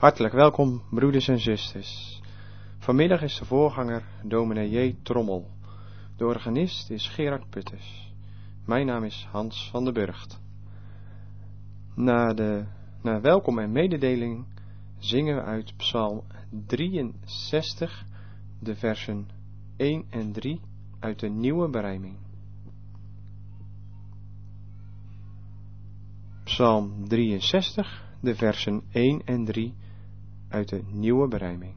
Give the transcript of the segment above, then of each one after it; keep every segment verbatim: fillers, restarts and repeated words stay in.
Hartelijk welkom, broeders en zusters. Vanmiddag is de voorganger dominee J. Trommel. De organist is Gerard Putters. Mijn naam is Hans van der Burgt. Na, de, na welkom en mededeling zingen we uit Psalm drieënzestig, de versen één en drie uit de Nieuwe Berijming. Psalm drieënzestig, de versen één en drie uit de Nieuwe Berijming.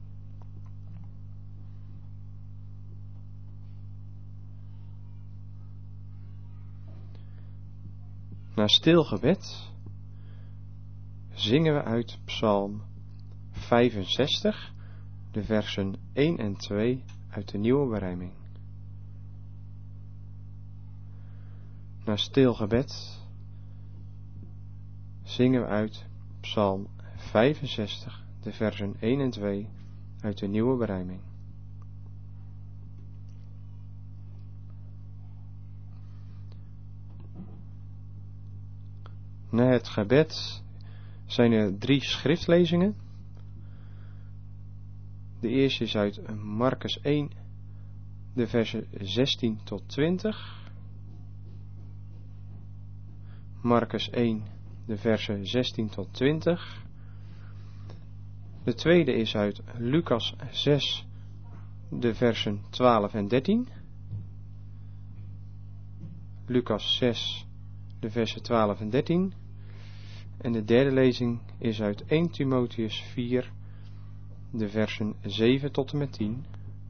Na stil gebed zingen we uit Psalm vijfenzestig, de versen één en twee uit de Nieuwe Berijming. Na stil gebed zingen we uit Psalm vijfenzestig, de versen één en twee uit de Nieuwe Berijming. Na het gebed zijn er drie schriftlezingen. De eerste is uit Marcus één, de versen zestien tot twintig. Marcus één, de versen zestien tot twintig. De tweede is uit Lucas zes, de versen twaalf en dertien. Lucas zes, de versen twaalf en dertien. En de derde lezing is uit eerste Timotheus vier, de versen zeven tot en met tien.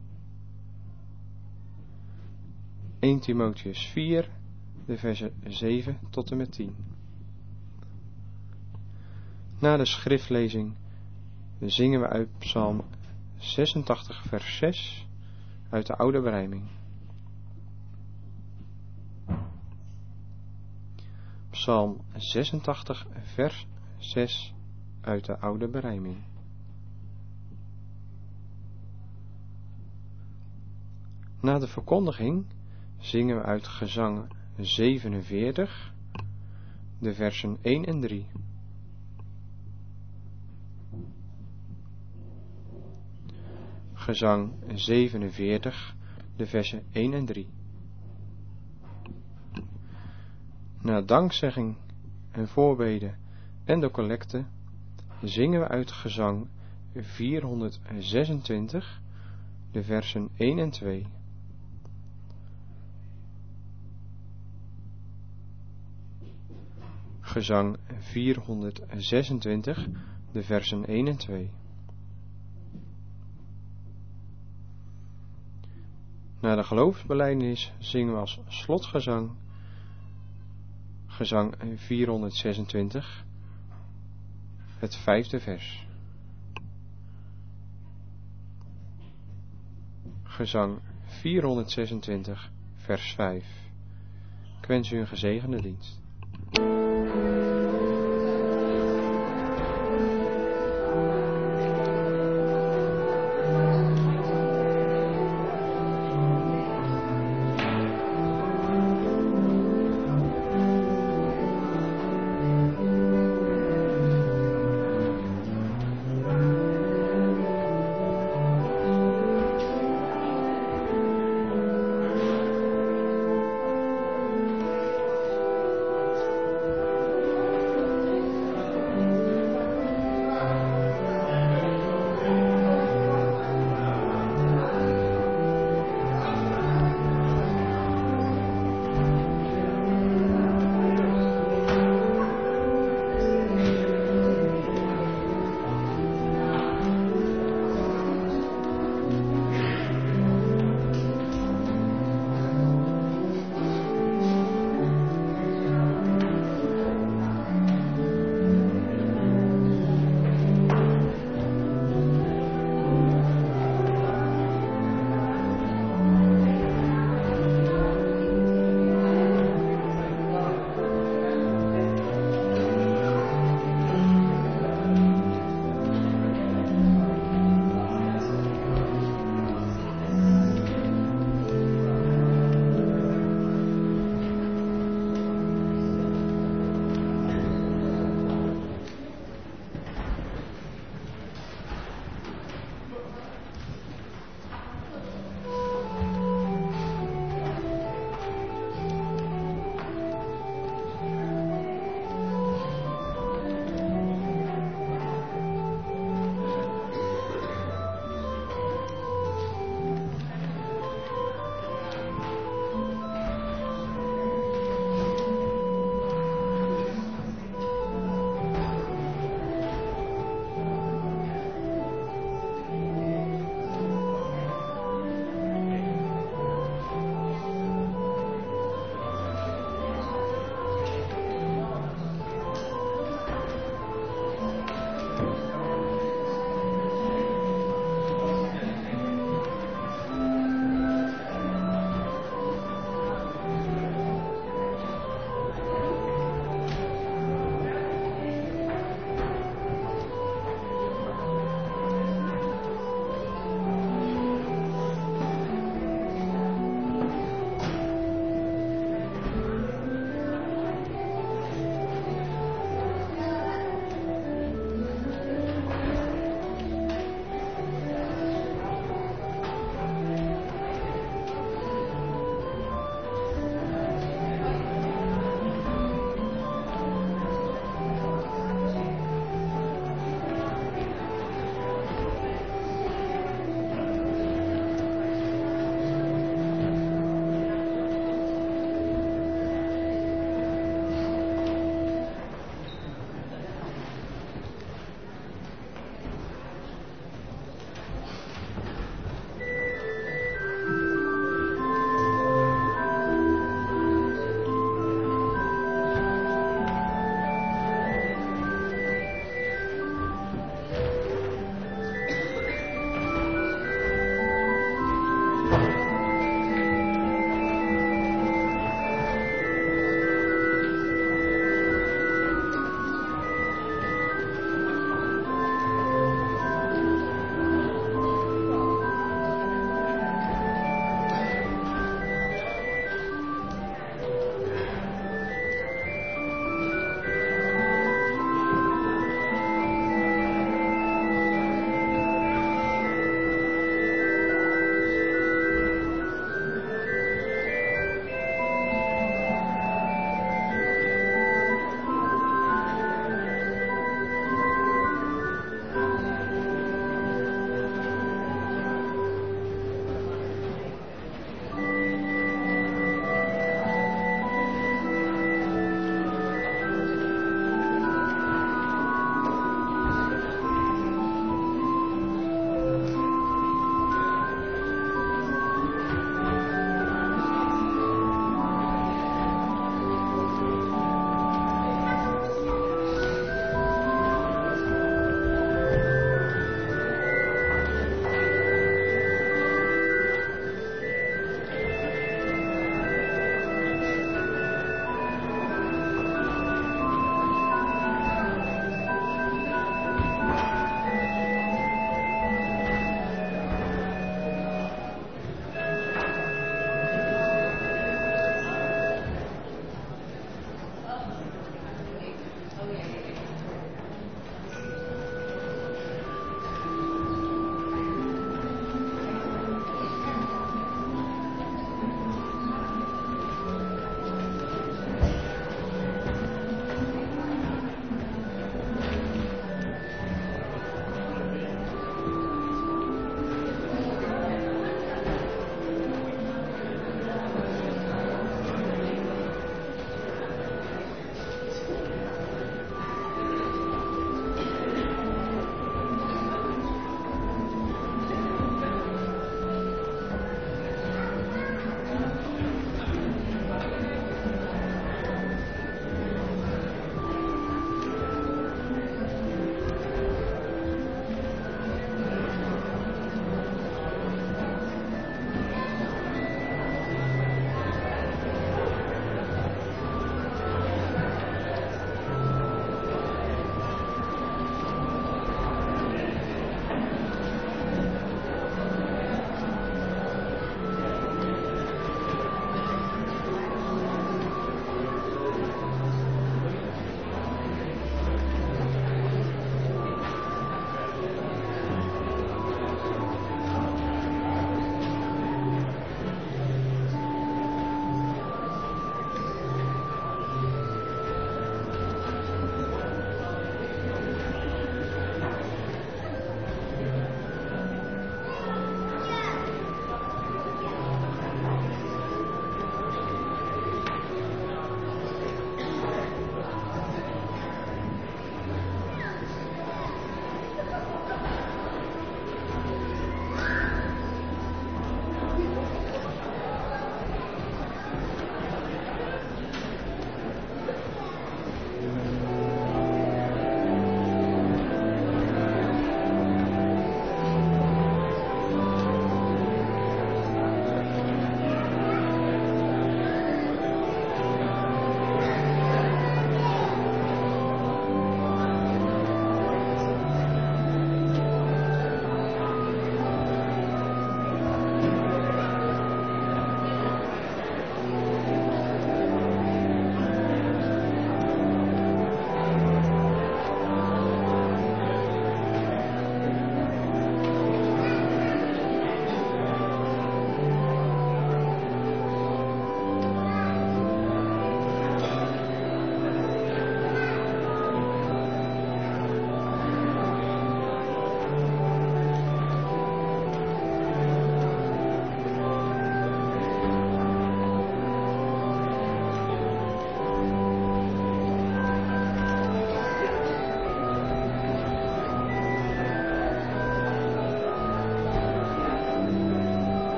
eerste Timotheus vier, de versen zeven tot en met tien. Na de schriftlezing zingen we uit Psalm zesentachtig vers zes uit de Oude Berijming. Psalm zesentachtig vers zes uit de Oude Berijming. Na de verkondiging zingen we uit Gezang zevenenveertig, de versen één en drie. Gezang zevenenveertig, de versen één en drie. Na dankzegging en voorbeden en de collecte zingen we uit Gezang vierhonderdzesentwintig, de versen één en twee. Gezang vierhonderdzesentwintig, de versen één en twee. Na de geloofsbelijdenis zingen we als slotgezang Gezang vierhonderdzesentwintig, het vijfde vers. Gezang vierhonderdzesentwintig, vers vijf. Ik wens u een gezegende dienst.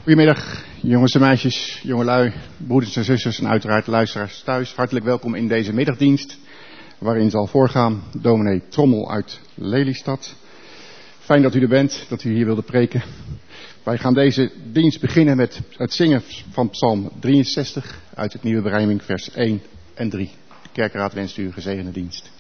Goedemiddag, jongens en meisjes, jongelui, broeders en zusters en uiteraard luisteraars thuis. Hartelijk welkom in deze middagdienst, waarin zal voorgaan dominee Trommel uit Lelystad. Fijn dat u er bent, dat u hier wilde preken. Wij gaan deze dienst beginnen met het zingen van Psalm drieënzestig uit het Nieuwe Berijming, vers één en drie. De kerkenraad wenst u een gezegende dienst.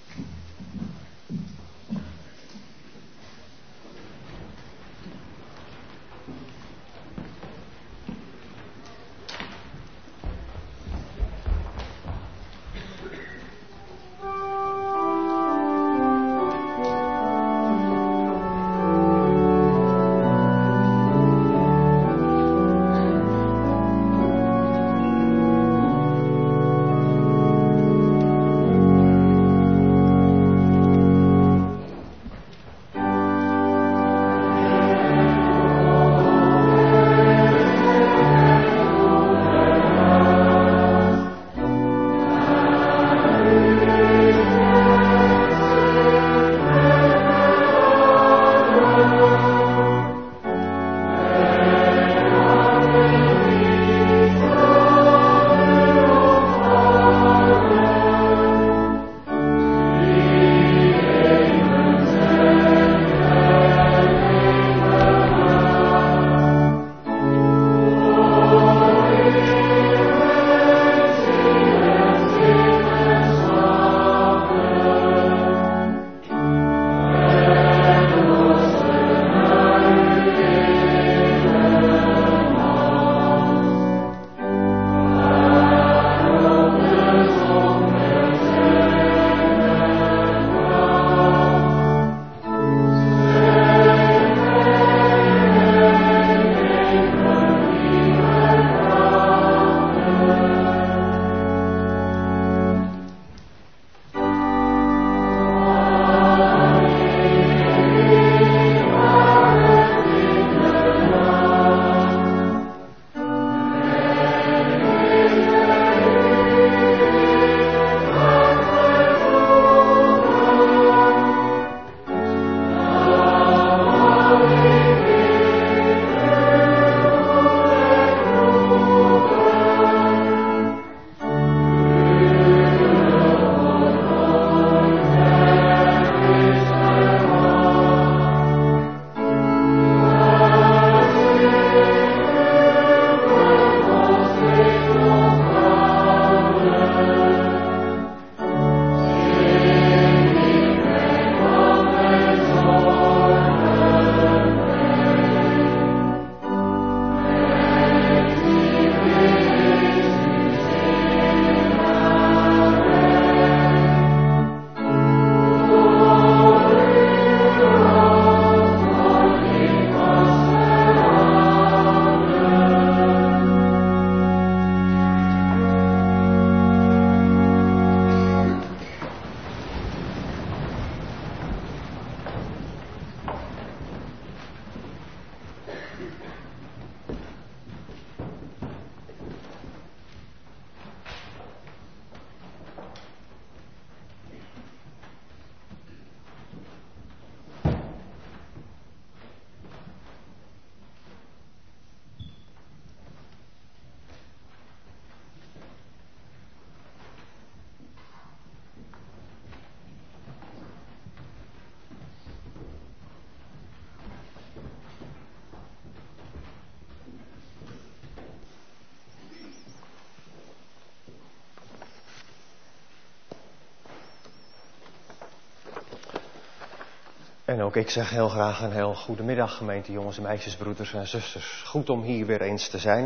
En ook ik zeg heel graag een heel goedemiddag, gemeente, jongens en meisjes, broeders en zusters. Goed om hier weer eens te zijn.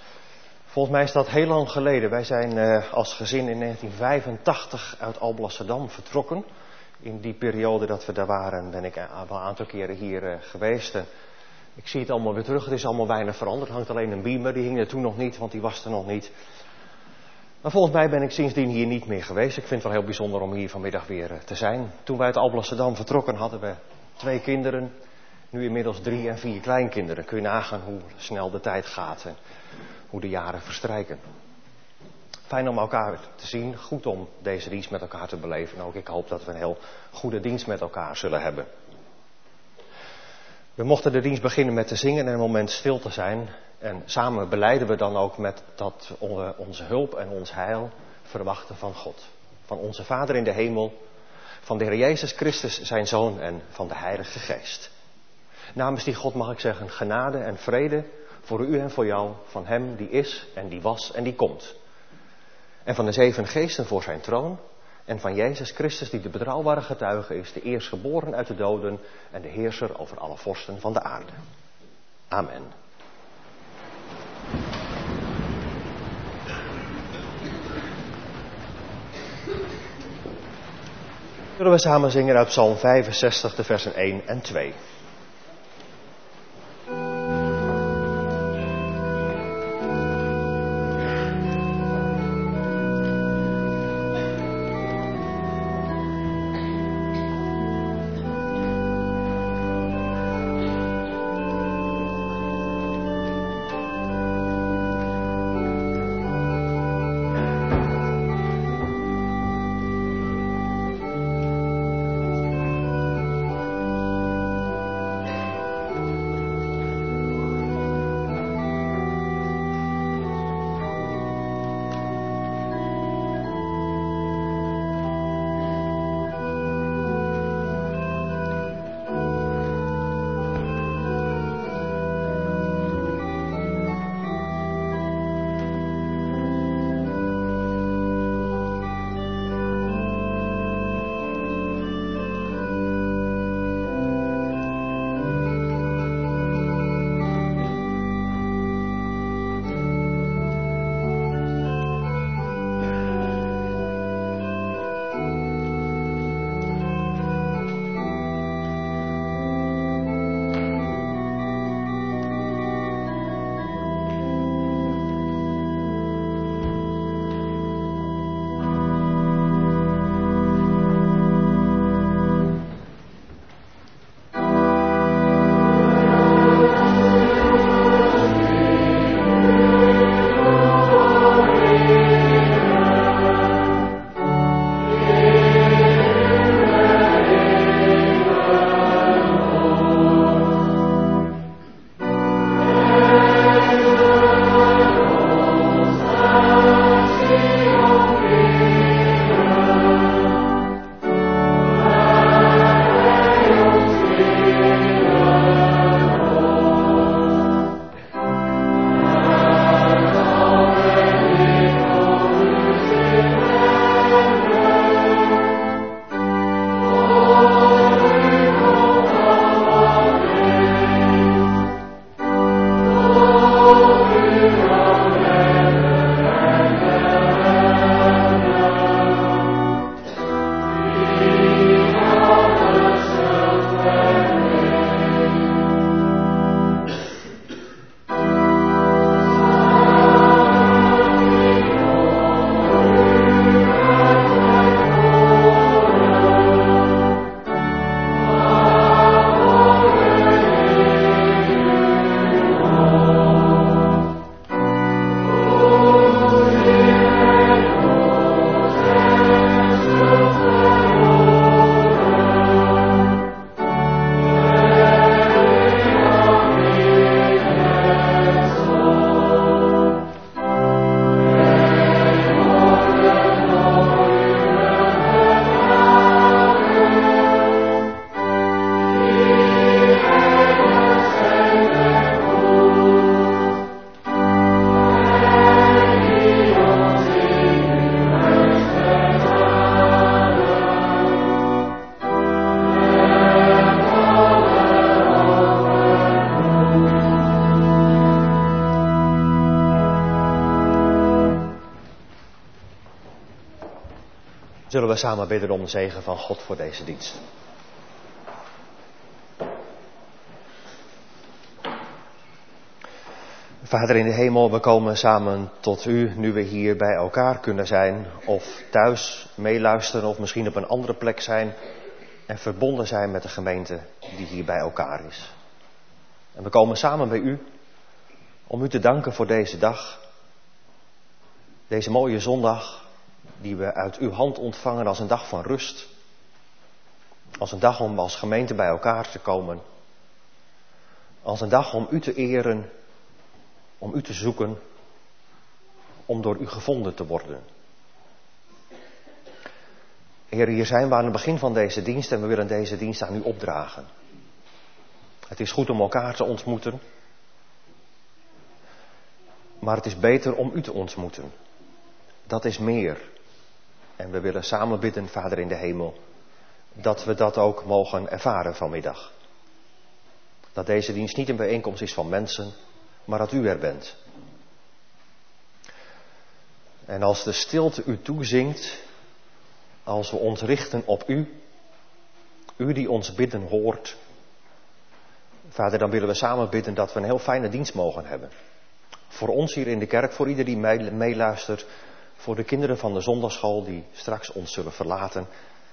Volgens mij is dat heel lang geleden. Wij zijn uh, als gezin in negentien vijfentachtig uit Alblasserdam vertrokken. In die periode dat we daar waren ben ik wel een aantal keren hier uh, geweest. Uh, ik zie het allemaal weer terug. Het is allemaal weinig veranderd. Er hangt alleen een beamer. Die hing er toen nog niet, want die was er nog niet. Maar volgens mij ben ik sindsdien hier niet meer geweest. Ik vind het wel heel bijzonder om hier vanmiddag weer uh, te zijn. Toen wij uit Alblasserdam vertrokken hadden we twee kinderen. Nu inmiddels drie en vier kleinkinderen. Kun je nagaan hoe snel de tijd gaat en hoe de jaren verstrijken. Fijn om elkaar te zien. Goed om deze dienst met elkaar te beleven. En ook ik hoop dat we een heel goede dienst met elkaar zullen hebben. We mochten de dienst beginnen met te zingen en een moment stil te zijn. En samen belijden we dan ook met dat we onze hulp en ons heil verwachten van God. Van onze Vader in de hemel, van de Heer Jezus Christus, zijn Zoon en van de Heilige Geest. Namens die God mag ik zeggen genade en vrede voor u en voor jou, van Hem die is en die was en die komt. En van de zeven geesten voor zijn troon en van Jezus Christus die de betrouwbare getuige is, de eerstgeboren uit de doden en de heerser over alle vorsten van de aarde. Amen. Zullen we samen zingen uit Psalm vijfenzestig, de versen één en twee. Zullen we samen bidden om de zegen van God voor deze dienst. Vader in de hemel, we komen samen tot u nu we hier bij elkaar kunnen zijn. Of thuis meeluisteren of misschien op een andere plek zijn. En verbonden zijn met de gemeente die hier bij elkaar is. En we komen samen bij u om u te danken voor deze dag. Deze mooie zondag die we uit uw hand ontvangen als een dag van rust. Als een dag om als gemeente bij elkaar te komen. Als een dag om u te eren om u te zoeken, om door u gevonden te worden. Heer, hier zijn we aan het begin van deze dienst en we willen deze dienst aan u opdragen. Het is goed om elkaar te ontmoeten, maar het is beter om u te ontmoeten. Dat is meer. En we willen samen bidden, Vader in de hemel, dat we dat ook mogen ervaren vanmiddag. Dat deze dienst niet een bijeenkomst is van mensen, maar dat u er bent. En als de stilte u toezingt, als we ons richten op u, u die ons bidden hoort, Vader, dan willen we samen bidden dat we een heel fijne dienst mogen hebben. Voor ons hier in de kerk, voor ieder die meeluistert, voor de kinderen van de zondagschool die straks ons zullen verlaten.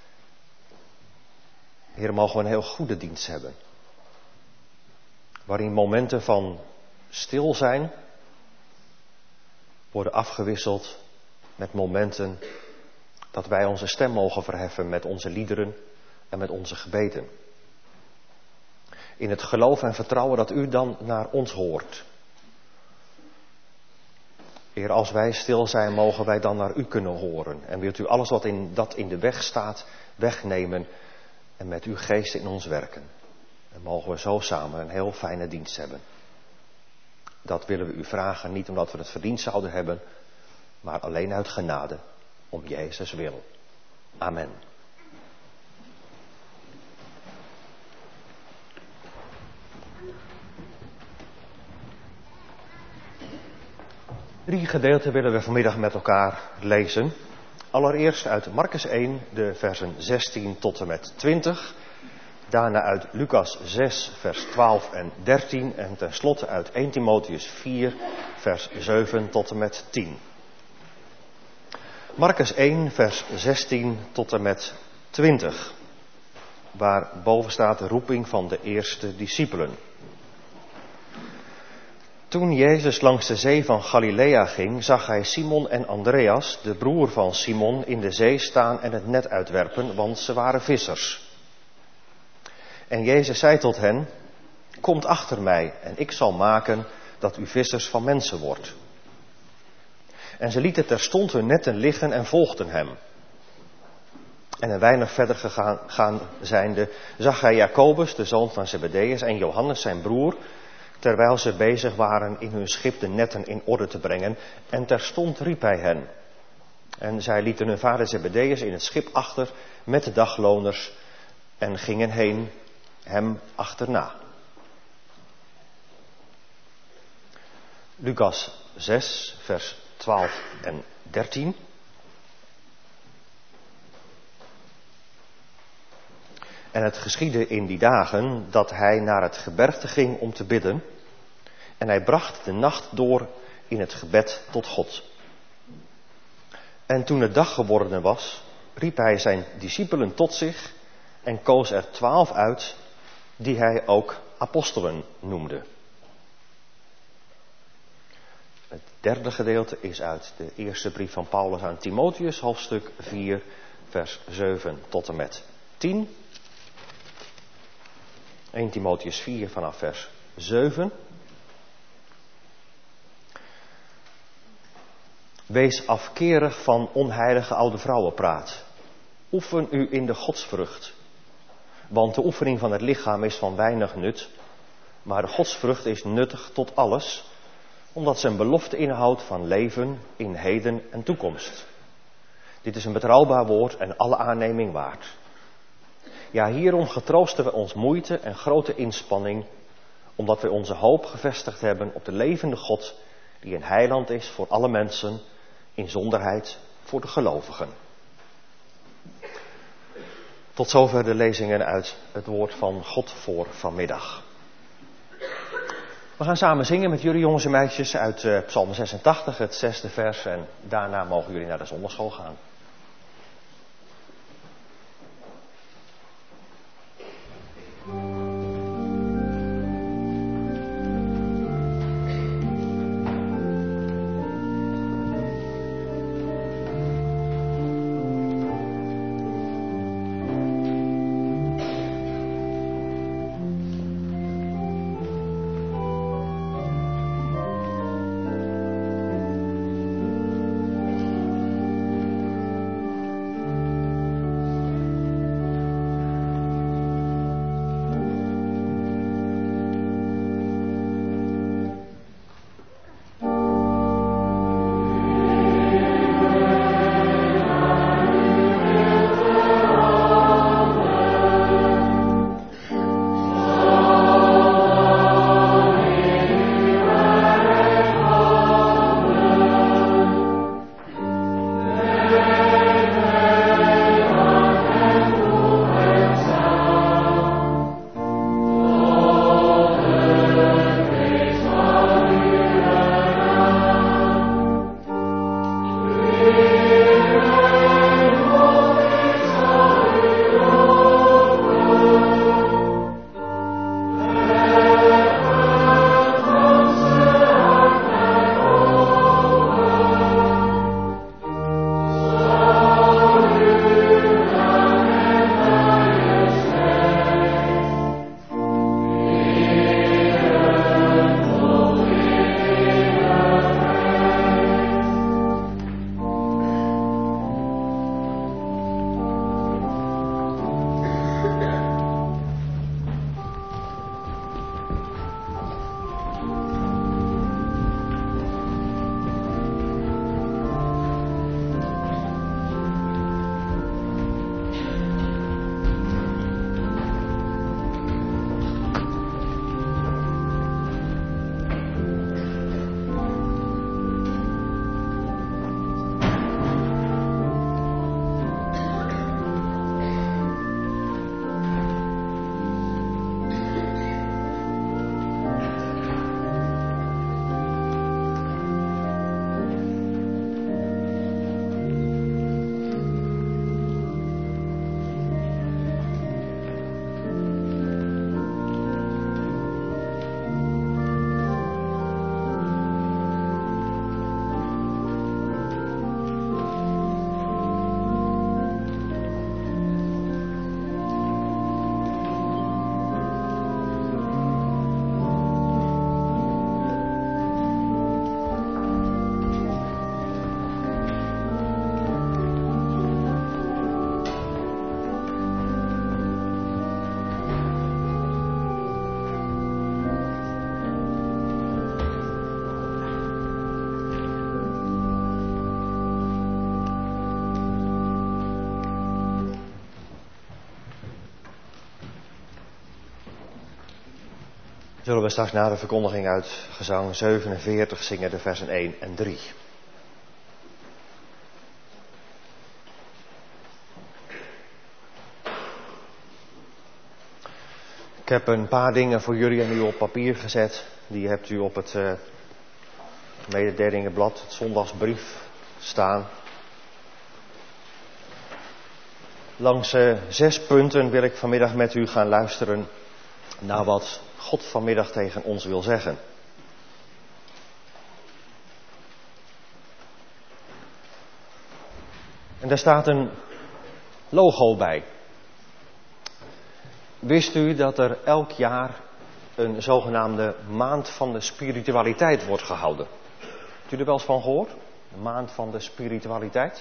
Heer, mogen we een heel goede dienst hebben. Waarin momenten van stil zijn worden afgewisseld met momenten dat wij onze stem mogen verheffen met onze liederen en met onze gebeden. In het geloof en vertrouwen dat u dan naar ons hoort. Heer, als wij stil zijn, mogen wij dan naar u kunnen horen. En wilt u alles wat in, dat in de weg staat, wegnemen en met uw geest in ons werken. En mogen we zo samen een heel fijne dienst hebben. Dat willen we u vragen, niet omdat we het verdiend zouden hebben, maar alleen uit genade, om Jezus wil. Amen. Drie gedeelten willen we vanmiddag met elkaar lezen. Allereerst uit Marcus één, de versen zestien tot en met twintig. Daarna uit Lucas zes, vers twaalf en dertien. En tenslotte uit eerste Timotheüs vier, vers zeven tot en met tien. Marcus één, vers zestien tot en met twintig. Waar boven staat de roeping van de eerste discipelen. Toen Jezus langs de zee van Galilea ging, zag hij Simon en Andreas, de broer van Simon, in de zee staan en het net uitwerpen, want ze waren vissers. En Jezus zei tot hen, komt achter mij en ik zal maken dat u vissers van mensen wordt. En ze lieten terstond hun netten liggen en volgden hem. En een weinig verder gegaan gaan zijnde, zag hij Jacobus, de zoon van Zebedeus, en Johannes, zijn broer, terwijl ze bezig waren in hun schip de netten in orde te brengen. En terstond riep hij hen. En zij lieten hun vader Zebedeus in het schip achter met de dagloners en gingen heen hem achterna. Lucas zes, vers twaalf en dertien. En het geschiedde in die dagen dat hij naar het gebergte ging om te bidden. En hij bracht de nacht door in het gebed tot God. En toen het dag geworden was, riep hij zijn discipelen tot zich en koos er twaalf uit, die hij ook apostelen noemde. Het derde gedeelte is uit de eerste brief van Paulus aan Timotheüs, hoofdstuk vier, vers zeven tot en met tien. eerste Timotheüs vier vanaf vers zeven. Wees afkerig van onheilige oude vrouwenpraat. Oefen u in de godsvrucht. Want de oefening van het lichaam is van weinig nut, maar de godsvrucht is nuttig tot alles, omdat ze een belofte inhoudt van leven in heden en toekomst. Dit is een betrouwbaar woord en alle aanneming waard. Ja, hierom getroosten we ons moeite en grote inspanning, omdat wij onze hoop gevestigd hebben op de levende God, die een heiland is voor alle mensen, inzonderheid voor de gelovigen. Tot zover de lezingen uit het woord van God voor vanmiddag. We gaan samen zingen met jullie jongens en meisjes uit uh, Psalm zesentachtig, het zesde vers, en daarna mogen jullie naar de zondagschool gaan. Zullen we straks na de verkondiging uit gezang zevenenveertig zingen de versen één en drie. Ik heb een paar dingen voor jullie en u op papier gezet. Die hebt u op het uh, mededelingenblad, het zondagsbrief, staan. Langs uh, zes punten wil ik vanmiddag met u gaan luisteren naar wat God vanmiddag tegen ons wil zeggen. En daar staat een logo bij. Wist u dat er elk jaar een zogenaamde maand van de spiritualiteit wordt gehouden? Hebt u er wel eens van gehoord? De maand van de spiritualiteit?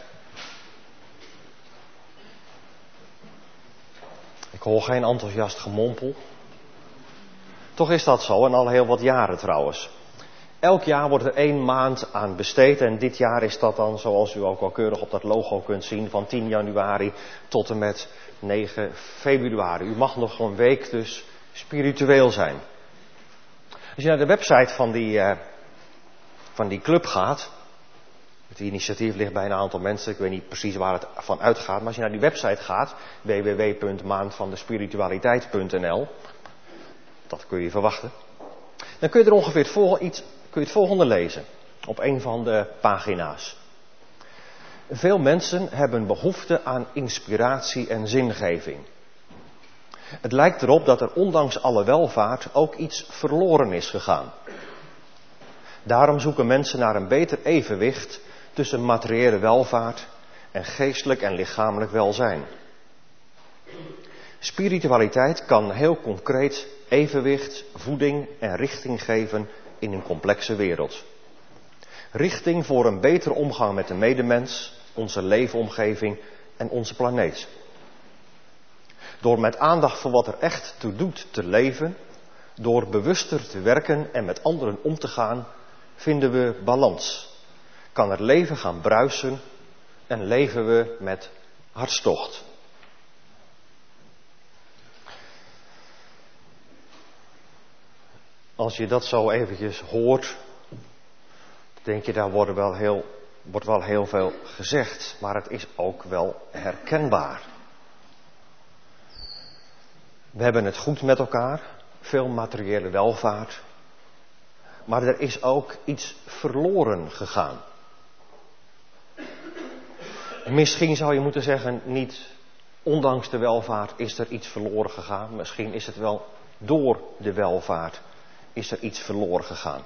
Ik hoor geen enthousiast gemompel. Toch is dat zo, en al heel wat jaren trouwens. Elk jaar wordt er één maand aan besteed en dit jaar is dat dan, zoals u ook wel keurig op dat logo kunt zien, van tien januari tot en met negen februari. U mag nog een week dus spiritueel zijn. Als je naar de website van die, uh, van die club gaat, het initiatief ligt bij een aantal mensen, ik weet niet precies waar het van uitgaat, maar als je naar die website gaat, w w w punt maandvandespiritualiteit punt n l, dat kun je verwachten, dan kun je er ongeveer het volgende, iets, kun je het volgende lezen op een van de pagina's. Veel mensen hebben behoefte aan inspiratie en zingeving. Het lijkt erop dat er ondanks alle welvaart ook iets verloren is gegaan. Daarom zoeken mensen naar een beter evenwicht tussen materiële welvaart en geestelijk en lichamelijk welzijn. Spiritualiteit kan heel concreet evenwicht, voeding en richting geven in een complexe wereld. Richting voor een betere omgang met de medemens, onze leefomgeving en onze planeet. Door met aandacht voor wat er echt toe doet te leven, door bewuster te werken en met anderen om te gaan, vinden we balans. Kan het leven gaan bruisen en leven we met hartstocht. Als je dat zo eventjes hoort, denk je, daar wordt wel heel, wordt wel heel veel gezegd, maar het is ook wel herkenbaar. We hebben het goed met elkaar, veel materiële welvaart, maar er is ook iets verloren gegaan. Misschien zou je moeten zeggen, niet ondanks de welvaart is er iets verloren gegaan, misschien is het wel door de welvaart is er iets verloren gegaan.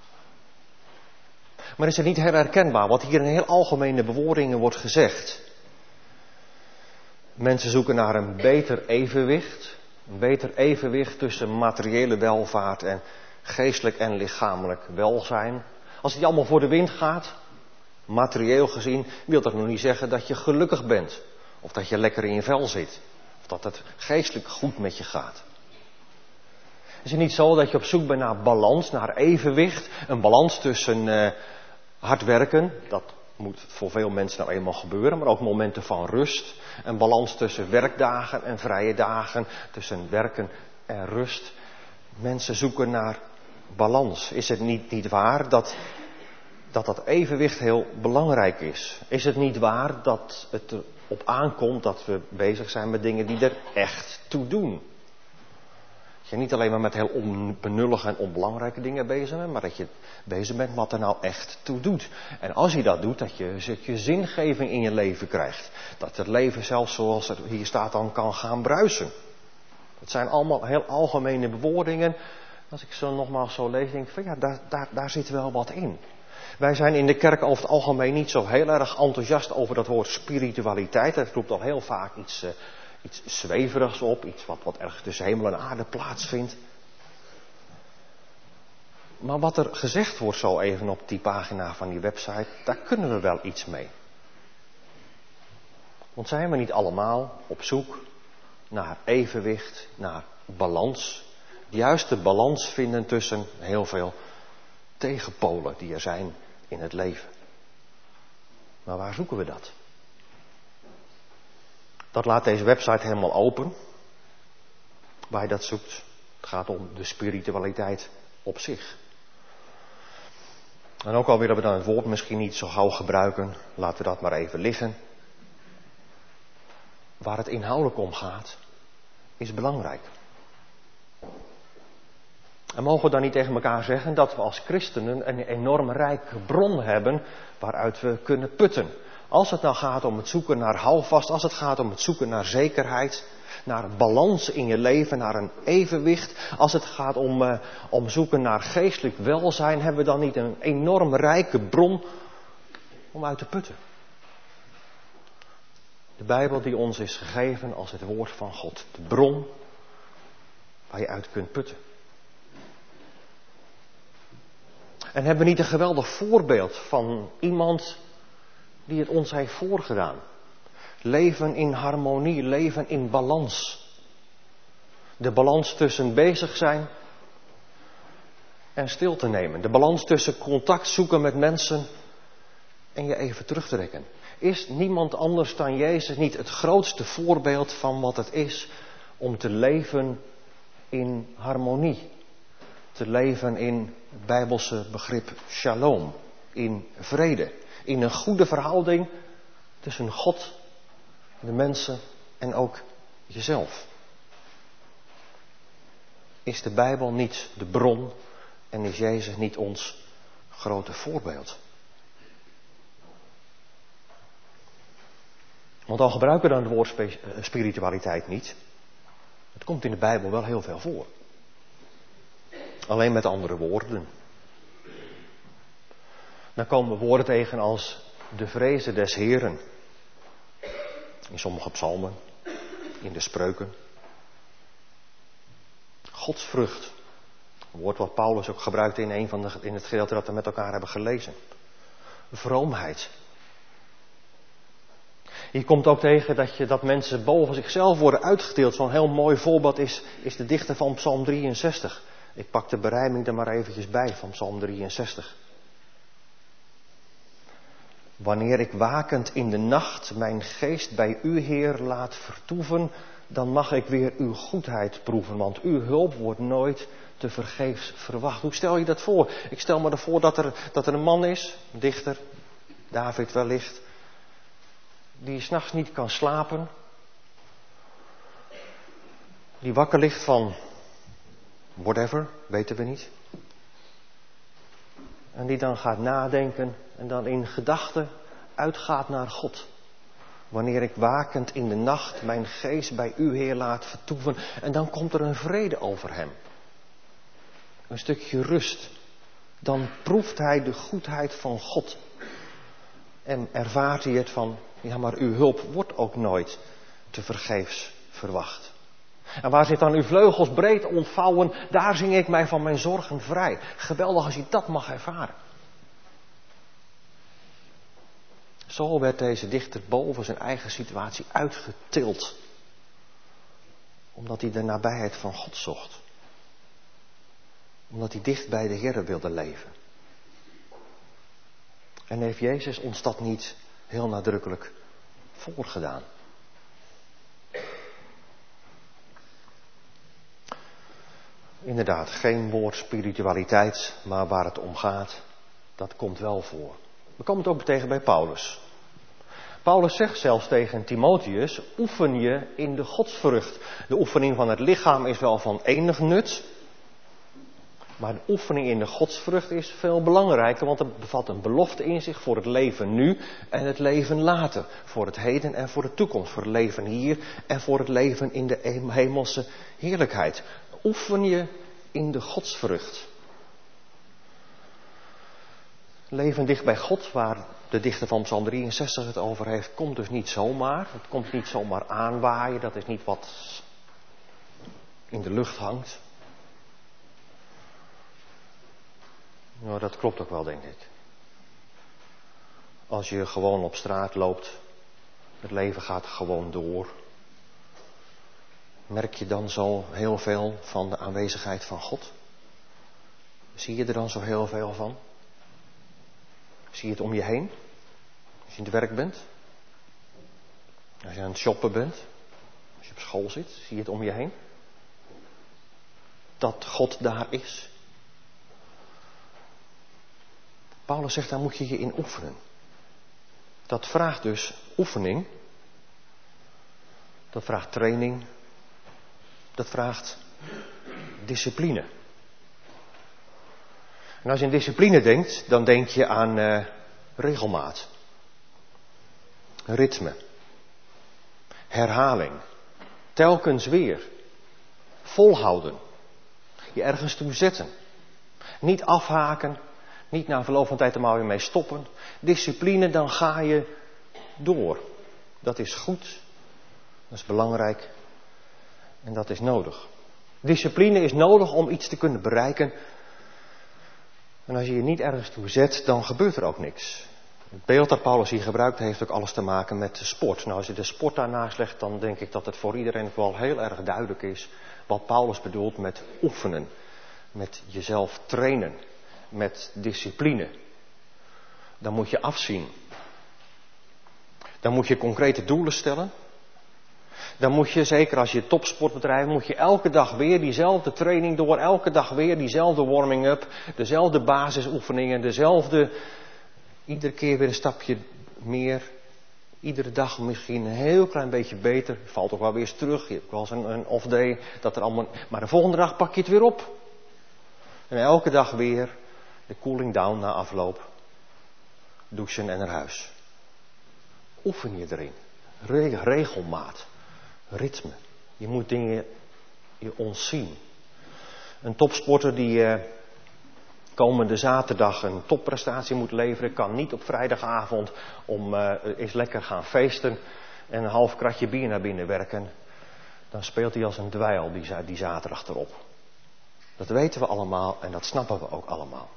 Maar is het niet heel herkenbaar wat hier in heel algemene bewoordingen wordt gezegd? Mensen zoeken naar een beter evenwicht. Een beter evenwicht tussen materiële welvaart en geestelijk en lichamelijk welzijn. Als het allemaal voor de wind gaat, materieel gezien, wil dat nog niet zeggen dat je gelukkig bent. Of dat je lekker in je vel zit. Of dat het geestelijk goed met je gaat. Is het niet zo dat je op zoek bent naar balans, naar evenwicht? Een balans tussen uh, hard werken, dat moet voor veel mensen nou eenmaal gebeuren, maar ook momenten van rust. Een balans tussen werkdagen en vrije dagen, tussen werken en rust. Mensen zoeken naar balans. Is het niet, niet waar dat, dat dat evenwicht heel belangrijk is? Is het niet waar dat het erop aankomt dat we bezig zijn met dingen die er echt toe doen? Dat je niet alleen maar met heel onbenullige en onbelangrijke dingen bezig bent, maar dat je bezig bent wat er nou echt toe doet. En als je dat doet, dat je een stukje zingeving in je leven krijgt. Dat het leven zelfs zoals het hier staat dan kan gaan bruisen. Dat zijn allemaal heel algemene bewoordingen. Als ik zo nogmaals zo lees, denk ik van ja, daar, daar, daar zit wel wat in. Wij zijn in de kerk over het algemeen niet zo heel erg enthousiast over dat woord spiritualiteit. Dat roept al heel vaak iets... Uh, Iets zweverigs op, iets wat, wat ergens tussen hemel en aarde plaatsvindt. Maar wat er gezegd wordt zo even op die pagina van die website, daar kunnen we wel iets mee. Want zijn we niet allemaal op zoek naar evenwicht, naar balans? De juiste balans vinden tussen heel veel tegenpolen die er zijn in het leven. Maar waar zoeken we dat? Dat laat deze website helemaal open. Waar je dat zoekt. Het Het gaat om de spiritualiteit op zich. En ook al willen we dan het woord misschien niet zo gauw gebruiken, laten we dat maar even liggen. Waar het inhoudelijk om gaat, is belangrijk. En mogen we dan niet tegen elkaar zeggen dat we als christenen een enorm rijke bron hebben waaruit we kunnen putten. Als het nou gaat om het zoeken naar houvast, als het gaat om het zoeken naar zekerheid, naar een balans in je leven, naar een evenwicht. Als het gaat om, uh, om zoeken naar geestelijk welzijn, hebben we dan niet een enorm rijke bron om uit te putten. De Bijbel die ons is gegeven als het woord van God. De bron waar je uit kunt putten. En hebben we niet een geweldig voorbeeld van iemand die het ons heeft voorgedaan. Leven in harmonie, leven in balans. De balans tussen bezig zijn en stil te nemen. De balans tussen contact zoeken met mensen en je even terugtrekken. Is niemand anders dan Jezus niet het grootste voorbeeld van wat het is om te leven in harmonie? Te leven in het Bijbelse begrip shalom, in vrede. In een goede verhouding tussen God, de mensen en ook jezelf. Is de Bijbel niet de bron en is Jezus niet ons grote voorbeeld? Want al gebruiken we dan het woord spiritualiteit niet. Het komt in de Bijbel wel heel veel voor. Alleen met andere woorden. Dan komen we woorden tegen als de vrezen des Heren. In sommige psalmen, in de spreuken. Godsvrucht. Een woord wat Paulus ook gebruikte in, een van de, in het gedeelte dat we met elkaar hebben gelezen. Vroomheid. Je komt ook tegen dat, je, dat mensen boven zichzelf worden uitgedeeld. Zo'n heel mooi voorbeeld is, is de dichter van Psalm drieënzestig. Ik pak de berijming er maar eventjes bij van Psalm drieënzestig. Wanneer ik wakend in de nacht mijn geest bij u, Heer, laat vertoeven, dan mag ik weer uw goedheid proeven, want uw hulp wordt nooit te vergeefs verwacht. Hoe stel je dat voor? Ik stel me ervoor dat er, dat er een man is, een dichter, David wellicht, die 's nachts niet kan slapen, die wakker ligt van whatever, weten we niet. En die dan gaat nadenken en dan in gedachten uitgaat naar God. Wanneer ik wakend in de nacht mijn geest bij u, Heer, laat vertoeven. En dan komt er een vrede over hem. Een stukje rust. Dan proeft hij de goedheid van God. En ervaart hij het van, ja, maar uw hulp wordt ook nooit te vergeefs verwacht. En waar zich dan uw vleugels breed ontvouwen, daar zing ik mij van mijn zorgen vrij. Geweldig als je dat mag ervaren. Zo werd deze dichter boven zijn eigen situatie uitgetild. Omdat hij de nabijheid van God zocht. Omdat hij dicht bij de Heer wilde leven. En heeft Jezus ons dat niet heel nadrukkelijk voorgedaan? Inderdaad, geen woord spiritualiteit, maar waar het om gaat, dat komt wel voor. We komen het ook tegen bij Paulus. Paulus zegt zelfs tegen Timotheus, oefen je in de godsvrucht. De oefening van het lichaam is wel van enig nut, maar de oefening in de godsvrucht is veel belangrijker, want het bevat een belofte in zich voor het leven nu en het leven later. Voor het heden en voor de toekomst, voor het leven hier en voor het leven in de hemelse heerlijkheid. Oefen je in de godsvrucht. Leven dicht bij God, waar de dichter van Psalm drieënzestig het over heeft, komt dus niet zomaar. Het komt niet zomaar aanwaaien, dat is niet wat in de lucht hangt. Nou, dat klopt ook wel, denk ik. Als je gewoon op straat loopt, het leven gaat gewoon door. Merk je dan zo heel veel van de aanwezigheid van God? Zie je er dan zo heel veel van? Zie je het om je heen? Als je in het werk bent? Als je aan het shoppen bent? Als je op school zit? Zie je het om je heen? dat God daar is? Paulus zegt, daar moet je je in oefenen. Dat vraagt dus oefening. Dat vraagt training. Dat vraagt discipline. En als je aan discipline denkt, dan denk je aan uh, regelmaat. Ritme. Herhaling. Telkens weer. Volhouden. Je ergens toe zetten. Niet afhaken. Niet na verloop van tijd er maar weer mee stoppen. Discipline, dan ga je door. Dat is goed. Dat is belangrijk. En dat is nodig. Discipline is nodig om iets te kunnen bereiken. En als je je niet ergens toe zet, dan gebeurt er ook niks. Het beeld dat Paulus hier gebruikt heeft ook alles te maken met de sport. Nou, als je de sport daarnaast legt, dan denk ik dat het voor iedereen wel heel erg duidelijk is wat Paulus bedoelt met oefenen. Met jezelf trainen. Met discipline. Dan moet je afzien. Dan moet je concrete doelen stellen. Dan moet je, zeker als je topsport bedrijft, moet je elke dag weer diezelfde training door. Elke dag weer diezelfde warming-up. Dezelfde basisoefeningen. Dezelfde, iedere keer weer een stapje meer. Iedere dag misschien een heel klein beetje beter. Je valt ook wel weer eens terug. Je hebt wel eens een, een off-day. Dat er allemaal, maar de volgende dag pak je het weer op. En elke dag weer de cooling down na afloop. Douchen en naar huis. Oefen je erin. Re- regelmaat. Ritme. Je moet dingen je ontzien. Een topsporter die eh, komende zaterdag een topprestatie moet leveren, kan niet op vrijdagavond om uh, eens lekker gaan feesten en een half kratje bier naar binnen werken. Dan speelt hij als een dweil die, die zaterdag erop. Dat weten we allemaal en dat snappen we ook allemaal.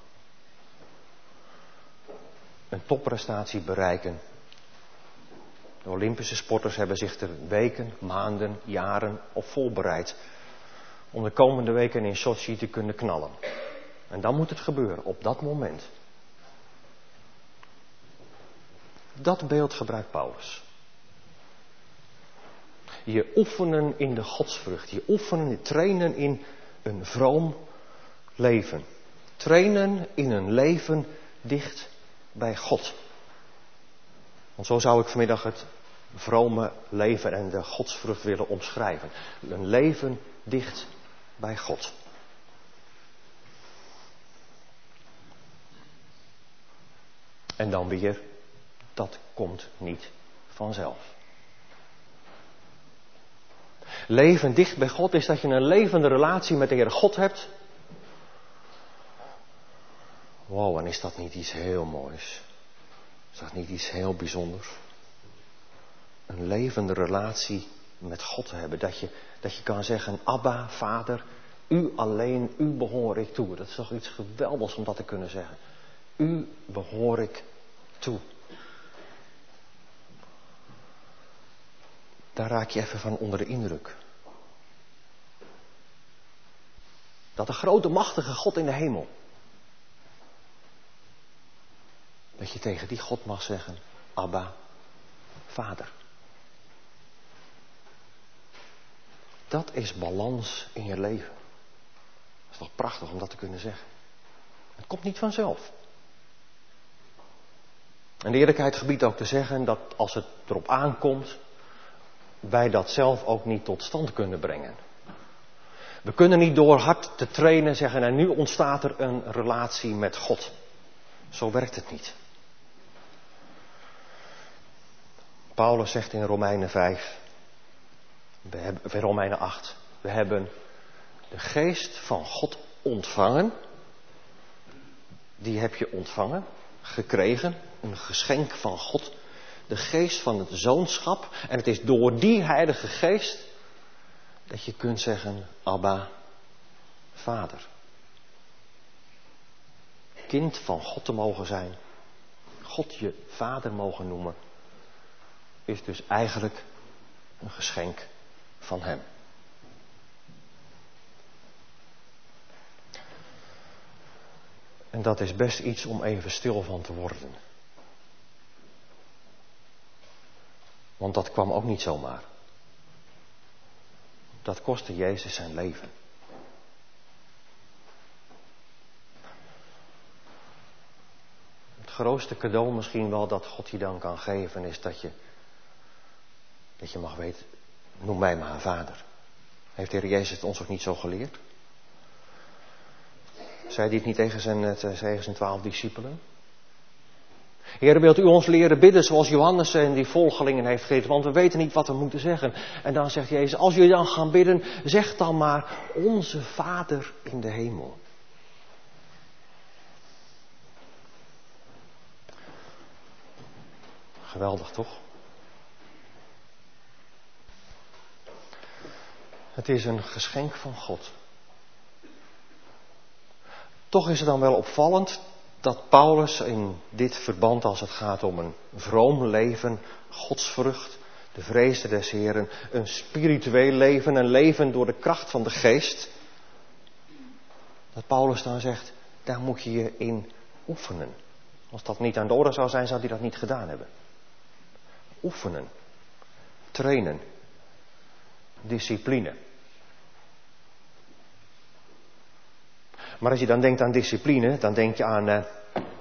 Een topprestatie bereiken. De Olympische sporters hebben zich er weken, maanden, jaren op voorbereid om de komende weken in Sochi te kunnen knallen. En dan moet het gebeuren, op dat moment. Dat beeld gebruikt Paulus. Je oefenen in de godsvrucht. Je oefenen, je trainen in een vroom leven. Trainen in een leven dicht bij God. Want zo zou ik vanmiddag het vrome leven en de godsvrucht willen omschrijven. Een leven dicht bij God. En dan weer, dat komt niet vanzelf. Leven dicht bij God is dat je een levende relatie met de Heer God hebt. Wow, en is dat niet iets heel moois? Is dat niet iets heel bijzonders? Een levende relatie met God te hebben. Dat je, dat je kan zeggen, Abba, Vader, u alleen, u behoor ik toe. Dat is toch iets geweldigs om dat te kunnen zeggen. U behoor ik toe. Daar raak je even van onder de indruk. Dat de grote machtige God in de hemel. Dat je tegen die God mag zeggen, Abba, Vader. Dat is balans in je leven. Dat is toch prachtig om dat te kunnen zeggen. Het komt niet vanzelf. En de eerlijkheid gebiedt ook te zeggen dat als het erop aankomt, wij dat zelf ook niet tot stand kunnen brengen. We kunnen niet door hard te trainen zeggen, en nu ontstaat er een relatie met God. Zo werkt het niet. Paulus zegt in Romeinen vijf, we hebben, in Romeinen acht, we hebben de geest van God ontvangen. Die heb je ontvangen, gekregen, een geschenk van God. De geest van het zoonschap. En het is door die heilige geest dat je kunt zeggen, Abba, Vader. Kind van God te mogen zijn, God je vader mogen noemen, is dus eigenlijk een geschenk van hem. En dat is best iets om even stil van te worden. Want dat kwam ook niet zomaar. Dat kostte Jezus zijn leven. grootste cadeau misschien wel dat God je dan kan geven is dat je, dat je mag weten, noem mij maar vader. Heeft de Heer Jezus het ons ook niet zo geleerd? Zei hij het niet tegen zijn, tegen zijn twaalf discipelen? Heer, wilt u ons leren bidden zoals Johannes en die volgelingen heeft gegeven, want we weten niet wat we moeten zeggen. En dan zegt Jezus, als jullie dan gaan bidden, zeg dan maar, onze Vader in de hemel. Geweldig, toch? Het is een geschenk van God. Toch is het dan wel opvallend dat Paulus in dit verband, als het gaat om een vroom leven, godsvrucht, de vrees des Heren, een spiritueel leven, een leven door de kracht van de geest, dat Paulus dan zegt, daar moet je je in oefenen. Als dat niet aan de orde zou zijn, zou hij dat niet gedaan hebben. Oefenen, trainen, discipline. Maar als je dan denkt aan discipline, dan denk je aan... Uh,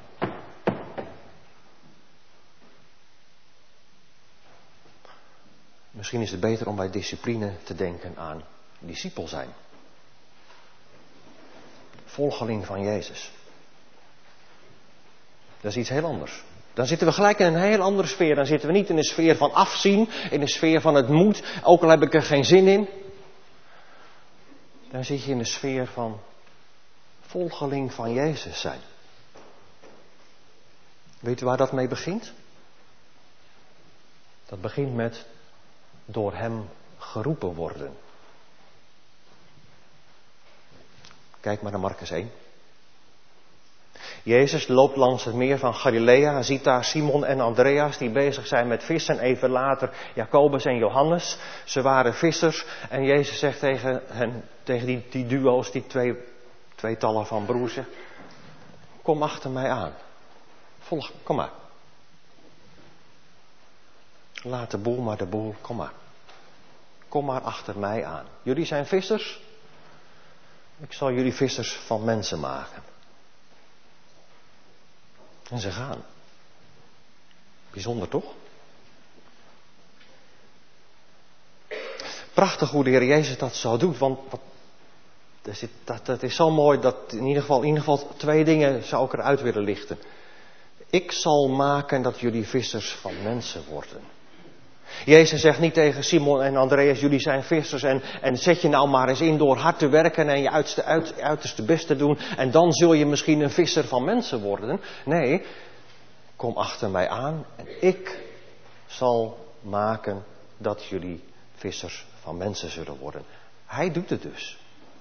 misschien is het beter om bij discipline te denken aan discipel zijn. Volgeling van Jezus. Dat is iets heel anders. Dan zitten we gelijk in een heel andere sfeer. Dan zitten we niet in een sfeer van afzien, in een sfeer van het moet, ook al heb ik er geen zin in. Dan zit je in de sfeer van volgeling van Jezus zijn. Weet u waar dat mee begint? Dat begint met door hem geroepen worden. Kijk maar naar Marcus één. Jezus loopt langs het meer van Galilea en ziet daar Simon en Andreas die bezig zijn met vissen. Even later Jacobus en Johannes. Ze waren vissers en Jezus zegt tegen hen, tegen die, die duo's, die twee, tweetallen van broers, kom achter mij aan. Volg, kom maar. Laat de boel maar de boel, kom maar. Kom maar achter mij aan. Jullie zijn vissers. Ik zal jullie vissers van mensen maken. En ze gaan. Bijzonder toch? Prachtig hoe de Heer Jezus dat zo doet. Want dat, dat, dat is zo mooi dat in ieder, geval, in ieder geval twee dingen zou ik eruit willen lichten. Ik zal maken dat jullie vissers van mensen worden. Jezus zegt niet tegen Simon en Andreas, jullie zijn vissers en, en zet je nou maar eens in door hard te werken en je uiterste, uit, uiterste best te doen en dan zul je misschien een visser van mensen worden. Nee, kom achter mij aan en ik zal maken dat jullie vissers van mensen zullen worden. Hij doet het dus.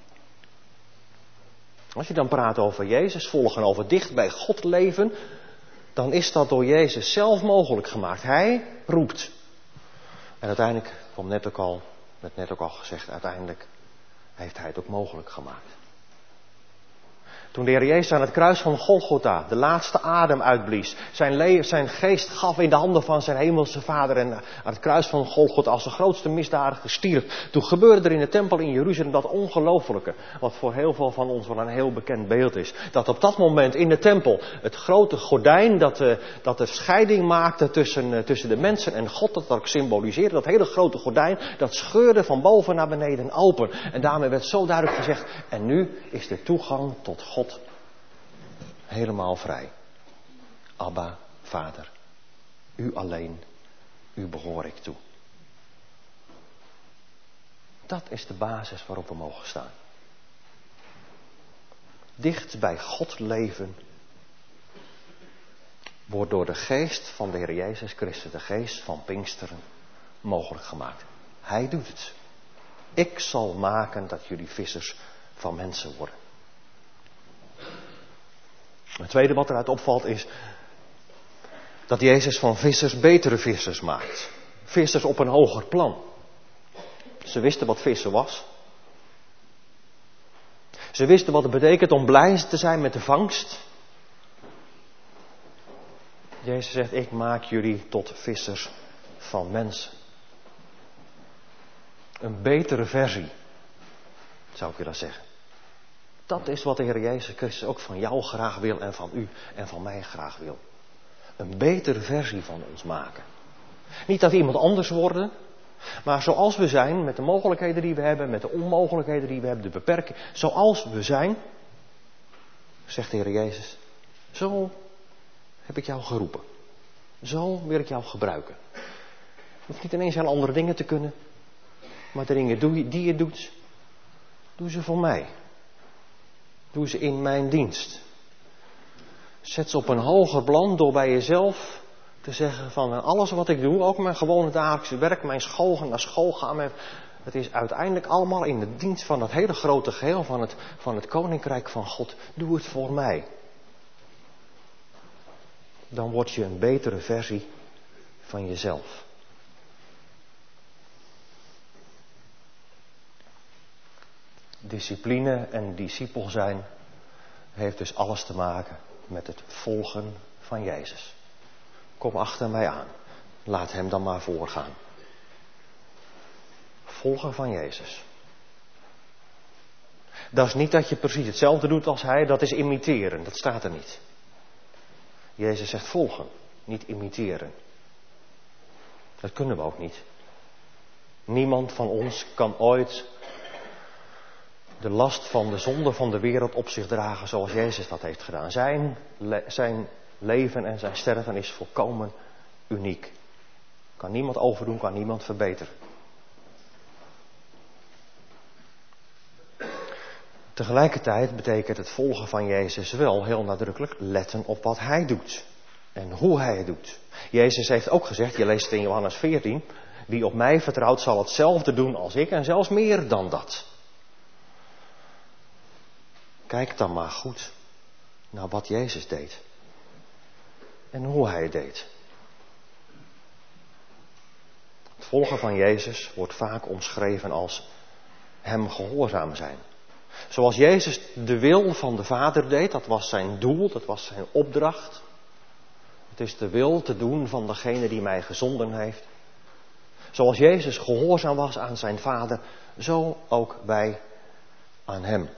Als je dan praat over Jezus volgen, over dicht bij God leven, dan is dat door Jezus zelf mogelijk gemaakt. Hij roept. En uiteindelijk, komt net ook al, werd net ook al gezegd, uiteindelijk heeft hij het ook mogelijk gemaakt. Toen de Heer Jezus aan het kruis van Golgotha de laatste adem uitblies, zijn, le- zijn geest gaf in de handen van zijn hemelse Vader en aan het kruis van Golgotha als de grootste misdadiger stierf. Toen gebeurde er in de tempel in Jeruzalem dat ongelofelijke, wat voor heel veel van ons wel een heel bekend beeld is. Dat op dat moment in de tempel het grote gordijn dat de, dat de scheiding maakte tussen, tussen de mensen en God, dat dat ook symboliseerde, dat hele grote gordijn, dat scheurde van boven naar beneden open. En daarmee werd zo duidelijk gezegd, en nu is de toegang tot God helemaal vrij. Abba, Vader, u alleen, u behoor ik toe. Dat is de basis waarop we mogen staan. Dicht bij God leven wordt door de geest van de Heer Jezus Christus, de geest van Pinksteren, mogelijk gemaakt. Hij doet het. Ik zal maken dat jullie vissers van mensen worden. Het tweede wat eruit opvalt is dat Jezus van vissers betere vissers maakt. Vissers op een hoger plan. Ze wisten wat vissen was. Ze wisten wat het betekent om blij te zijn met de vangst. Jezus zegt, ik maak jullie tot vissers van mensen. Een betere versie, zou ik willen zeggen. Dat is wat de Heer Jezus Christus ook van jou graag wil en van u en van mij graag wil. een betere versie van ons maken. Niet dat we iemand anders worden, maar zoals we zijn, met de mogelijkheden die we hebben, met de onmogelijkheden die we hebben, de beperkingen. Zoals we zijn, zegt de Heer Jezus, zo heb ik jou geroepen. Zo wil ik jou gebruiken. Je hoeft niet ineens heel andere dingen te kunnen, maar de dingen die je doet, doe ze voor mij. Doe ze in mijn dienst. Zet ze op een hoger plan door bij jezelf te zeggen van alles wat ik doe, ook mijn gewone dagelijkse werk, mijn school gaan, naar school gaan. Mijn, het is uiteindelijk allemaal in de dienst van het hele grote geheel van het, van het Koninkrijk van God. Doe het voor mij. Dan word je een betere versie van jezelf. Discipline en discipel zijn heeft dus alles te maken met het volgen van Jezus. Kom achter mij aan. Laat hem dan maar voorgaan. Volgen van Jezus. Dat is niet dat je precies hetzelfde doet als hij, dat is imiteren. Dat staat er niet. Jezus zegt volgen, niet imiteren. Dat kunnen we ook niet. Niemand van ons kan ooit de last van de zonde van de wereld op zich dragen zoals Jezus dat heeft gedaan. Zijn, le- zijn leven en zijn sterven is volkomen uniek. Kan niemand overdoen, kan niemand verbeteren. Tegelijkertijd betekent het volgen van Jezus wel heel nadrukkelijk letten op wat hij doet. En hoe hij het doet. Jezus heeft ook gezegd, je leest het in Johannes veertien, wie op mij vertrouwt zal hetzelfde doen als ik en zelfs meer dan dat. Kijk dan maar goed naar wat Jezus deed. En hoe hij het deed. Het volgen van Jezus wordt vaak omschreven als hem gehoorzaam zijn. Zoals Jezus de wil van de Vader deed, dat was zijn doel, dat was zijn opdracht. Het is de wil te doen van degene die mij gezonden heeft. Zoals Jezus gehoorzaam was aan zijn Vader, zo ook wij aan hem.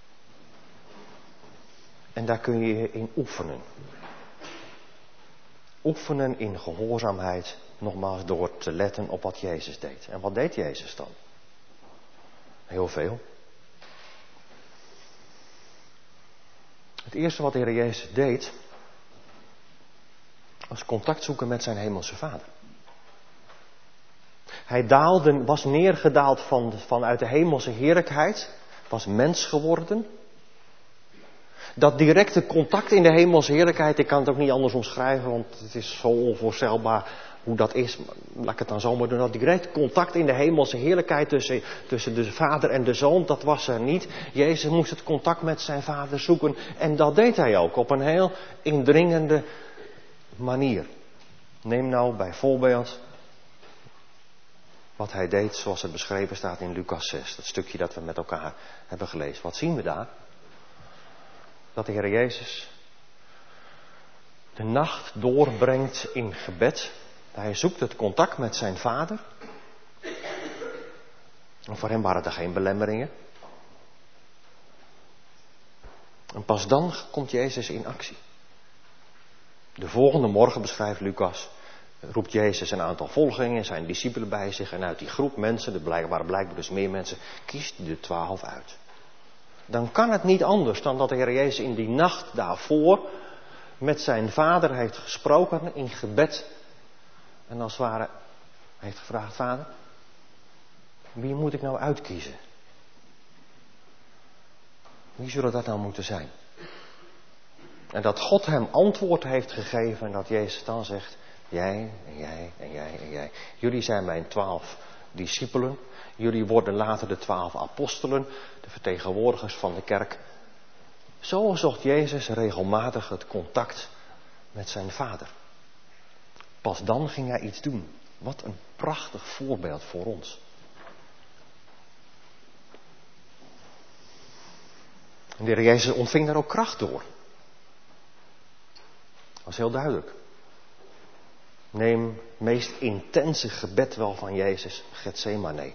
En daar kun je je in oefenen. Oefenen in gehoorzaamheid, nogmaals door te letten op wat Jezus deed. En wat deed Jezus dan? Heel veel. Het eerste wat de Heer Jezus deed, was contact zoeken met zijn hemelse Vader. Hij daalde, was neergedaald van, vanuit de hemelse heerlijkheid, was mens geworden. Dat directe contact in de hemelse heerlijkheid, ik kan het ook niet anders omschrijven, want het is zo onvoorstelbaar hoe dat is. Laat ik het dan zomaar doen. Dat direct contact in de hemelse heerlijkheid tussen, tussen de Vader en de Zoon, dat was er niet. Jezus moest het contact met zijn Vader zoeken en dat deed hij ook op een heel indringende manier. Neem nou bijvoorbeeld wat hij deed zoals het beschreven staat in Lucas zes. Dat stukje dat we met elkaar hebben gelezen. Wat zien we daar? Dat de Heer Jezus de nacht doorbrengt in gebed. Hij zoekt het contact met zijn Vader. En voor hem waren er geen belemmeringen. En pas dan komt Jezus in actie. De volgende morgen, beschrijft Lucas, roept Jezus een aantal volgelingen, zijn discipelen bij zich. En uit die groep mensen, er waren blijkbaar dus meer mensen, kiest hij de twaalf uit. Dan kan het niet anders dan dat de Heer Jezus in die nacht daarvoor met zijn Vader heeft gesproken in gebed. En als het ware heeft gevraagd, Vader, wie moet ik nou uitkiezen? Wie zullen dat nou moeten zijn? En dat God hem antwoord heeft gegeven en dat Jezus dan zegt, jij en jij en jij en jij. Jullie zijn mijn twaalf discipelen. Jullie worden later de twaalf apostelen, de vertegenwoordigers van de kerk. Zo zocht Jezus regelmatig het contact met zijn Vader. Pas dan ging hij iets doen. Wat een prachtig voorbeeld voor ons. En de Heer Jezus ontving daar ook kracht door. Dat was heel duidelijk. Neem het meest intense gebed wel van Jezus, Getsemane.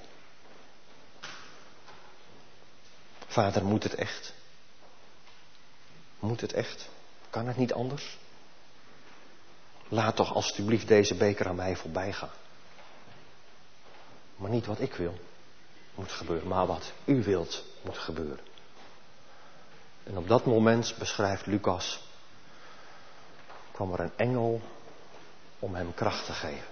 Vader, moet het echt? Moet het echt? Kan het niet anders? Laat toch alstublieft deze beker aan mij voorbij gaan. Maar niet wat ik wil moet gebeuren, maar wat u wilt moet gebeuren. En op dat moment, beschrijft Lucas, kwam er een engel om hem kracht te geven.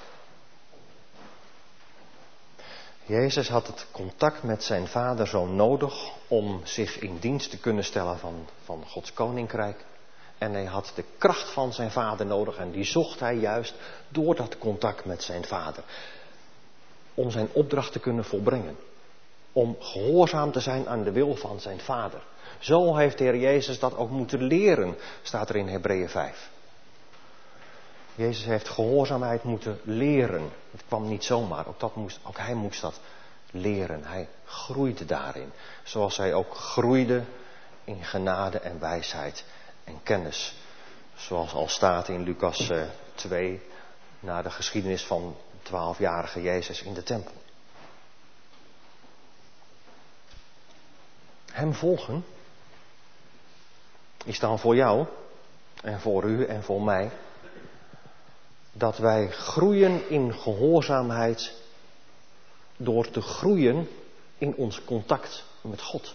Jezus had het contact met zijn vader zo nodig om zich in dienst te kunnen stellen van, van Gods koninkrijk. En hij had de kracht van zijn vader nodig en die zocht hij juist door dat contact met zijn vader. Om zijn opdracht te kunnen volbrengen. Om gehoorzaam te zijn aan de wil van zijn vader. Zo heeft de Heer Jezus dat ook moeten leren, staat er in Hebreeën vijf. Jezus heeft gehoorzaamheid moeten leren. Het kwam niet zomaar, ook, dat moest, ook hij moest dat leren. Hij groeide daarin. Zoals hij ook groeide in genade en wijsheid en kennis. Zoals al staat in Lucas twee, na de geschiedenis van de twaalfjarige Jezus in de tempel. Hem volgen is dan voor jou en voor u en voor mij dat wij groeien in gehoorzaamheid door te groeien in ons contact met God.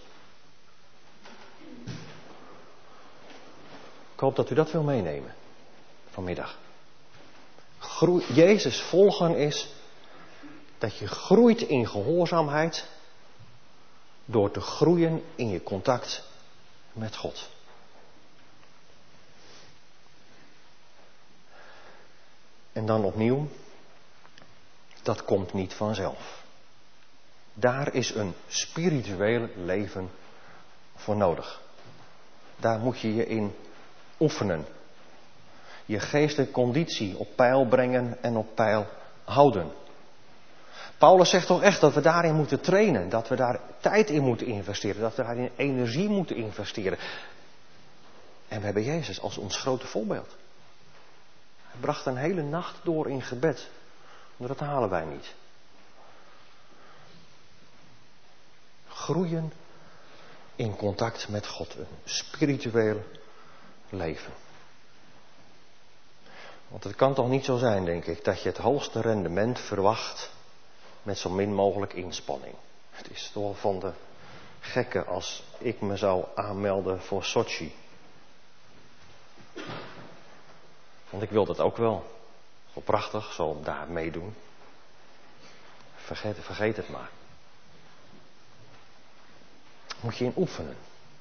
Ik hoop dat u dat wil meenemen vanmiddag. Groei, Jezus volgen is dat je groeit in gehoorzaamheid door te groeien in je contact met God. En dan opnieuw, dat komt niet vanzelf. Daar is een spiritueel leven voor nodig. Daar moet je je in oefenen. Je geestelijke conditie op peil brengen en op peil houden. Paulus zegt toch echt dat we daarin moeten trainen. Dat we daar tijd in moeten investeren. Dat we daarin energie moeten investeren. En we hebben Jezus als ons grote voorbeeld. Hij bracht een hele nacht door in gebed. Maar dat halen wij niet. Groeien in contact met God. Een spiritueel leven. Want het kan toch niet zo zijn, denk ik, dat je het hoogste rendement verwacht met zo min mogelijk inspanning. Het is toch van de gekken als ik me zou aanmelden voor Sochi. Want ik wil dat ook wel. Zo prachtig, zo daar meedoen. Vergeet, vergeet het maar. Moet je in oefenen.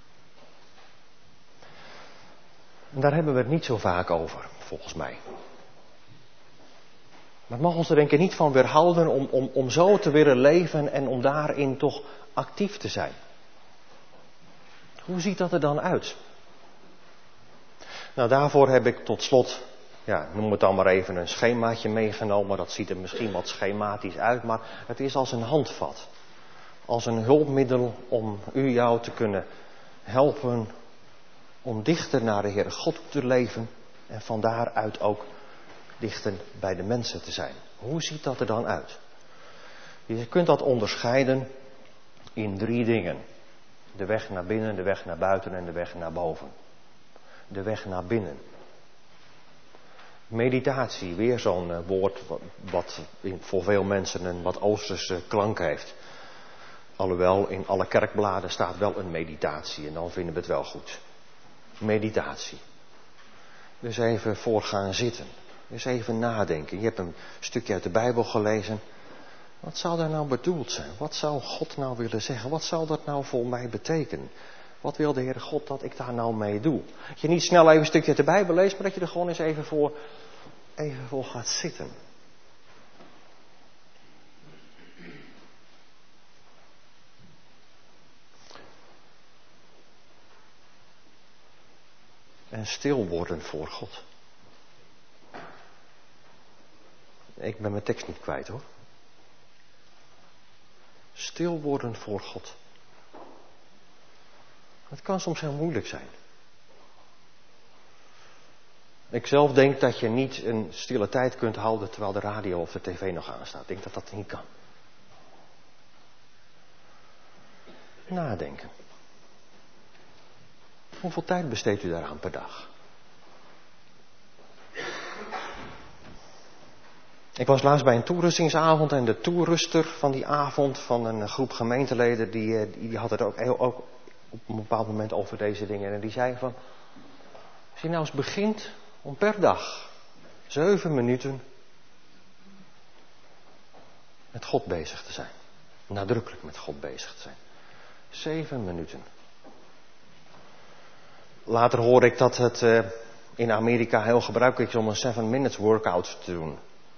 En daar hebben we het niet zo vaak over, volgens mij. Maar het mag ons er denk ik niet van weerhouden om, om, om zo te willen leven en om daarin toch actief te zijn. Hoe ziet dat er dan uit? Nou, daarvoor heb ik tot slot, ja, noem het dan maar even een schemaatje meegenomen. Dat ziet er misschien wat schematisch uit, maar het is als een handvat. Als een hulpmiddel om u jou te kunnen helpen om dichter naar de Heere God te leven en van daaruit ook dichter bij de mensen te zijn. Hoe ziet dat er dan uit? Je kunt dat onderscheiden in drie dingen. De weg naar binnen, de weg naar buiten en de weg naar boven. De weg naar binnen. Meditatie, weer zo'n woord wat voor veel mensen een wat oosterse klank heeft. Alhoewel in alle kerkbladen staat wel een meditatie en dan vinden we het wel goed. Meditatie. Dus even voor gaan zitten. Dus even nadenken. Je hebt een stukje uit de Bijbel gelezen. Wat zou daar nou bedoeld zijn? Wat zou God nou willen zeggen? Wat zou dat nou voor mij betekenen? Wat wil de Heere God dat ik daar nou mee doe? Dat je niet snel even een stukje uit de Bijbel leest, maar dat je er gewoon eens even voor, even voor gaat zitten. En stil worden voor God. Ik ben mijn tekst niet kwijt hoor. Stil worden voor God. Het kan soms heel moeilijk zijn. Ik zelf denk dat je niet een stille tijd kunt houden terwijl de radio of de tv nog aanstaat. Ik denk dat dat niet kan. Nadenken. Hoeveel tijd besteedt u daaraan per dag? Ik was laatst bij een toerustingsavond en de toeruster van die avond van een groep gemeenteleden, die, die had het ook, ook op een bepaald moment over deze dingen. En die zei van, als je nou eens begint om per dag zeven minuten met God bezig te zijn. Nadrukkelijk met God bezig te zijn. Zeven minuten. Later hoorde ik dat het uh, in Amerika heel gebruikelijk is om een seven minutes workout te doen.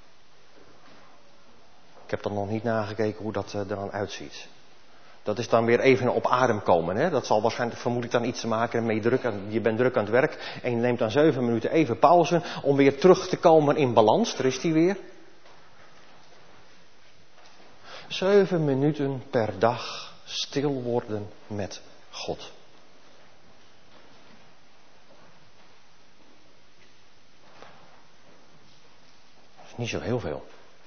Ik heb dan nog niet nagekeken hoe dat uh, er dan uitziet. Dat is dan weer even op adem komen. Hè? Dat zal waarschijnlijk vermoedelijk dan iets te maken met je, druk aan, je bent druk aan het werk en je neemt dan zeven minuten even pauze om weer terug te komen in balans. Daar is die weer. Zeven minuten per dag stil worden met God. Dat is niet zo heel veel.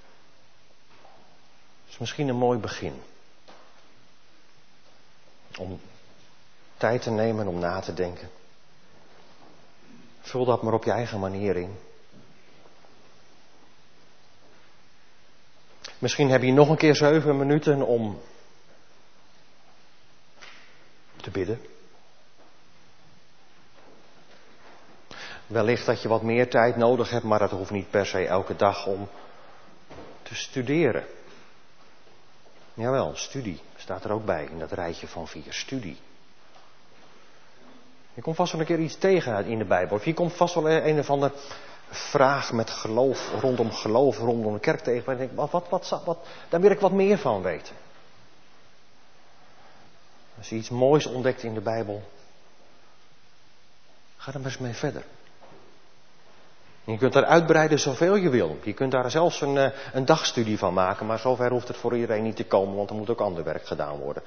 Dat is misschien een mooi begin. Om tijd te nemen om na te denken. Vul dat maar op je eigen manier in. Misschien heb je nog een keer zeven minuten om te bidden. Wellicht dat je wat meer tijd nodig hebt, maar dat hoeft niet per se elke dag om te studeren. Jawel, studie staat er ook bij in dat rijtje van vier. Studie. Je komt vast wel een keer iets tegen in de Bijbel. Of je komt vast wel een of andere vraag met geloof, rondom geloof, rondom de kerk tegen. En denk, wat, wat, wat, wat, daar wil ik wat meer van weten. Als je iets moois ontdekt in de Bijbel, ga er maar eens mee verder. Je kunt daar uitbreiden zoveel je wil. Je kunt daar zelfs een, een dagstudie van maken, maar zover hoeft het voor iedereen niet te komen, want er moet ook ander werk gedaan worden.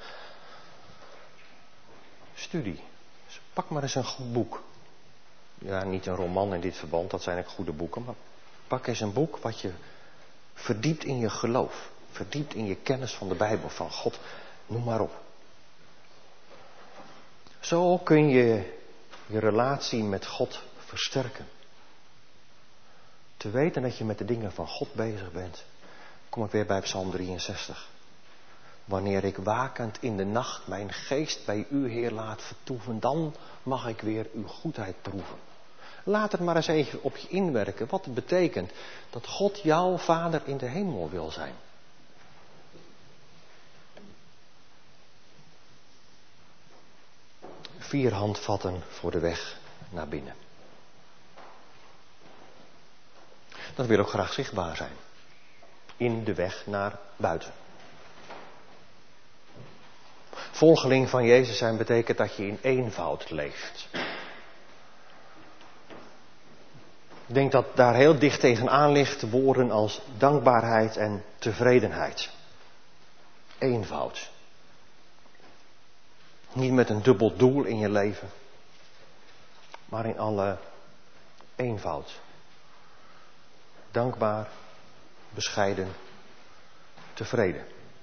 Studie. Dus pak maar eens een goed boek. Ja, niet een roman in dit verband, dat zijn ook goede boeken, maar pak eens een boek wat je verdiept in je geloof. Verdiept in je kennis van de Bijbel, van God, noem maar op. Zo kun je je relatie met God versterken. Te weten dat je met de dingen van God bezig bent. Kom ik weer bij Psalm drieënzestig. Wanneer ik wakend in de nacht mijn geest bij u, Heer, laat vertoeven, dan mag ik weer uw goedheid proeven. Laat het maar eens even op je inwerken wat het betekent dat God jouw Vader in de hemel wil zijn. Vier handvatten voor de weg naar binnen. Dat wil ook graag zichtbaar zijn. In de weg naar buiten. Volgeling van Jezus zijn betekent dat je in eenvoud leeft. Ik denk dat daar heel dicht tegenaan ligt woorden als dankbaarheid en tevredenheid. Eenvoud. Niet met een dubbel doel in je leven, maar in alle eenvoud. Dankbaar, bescheiden, tevreden.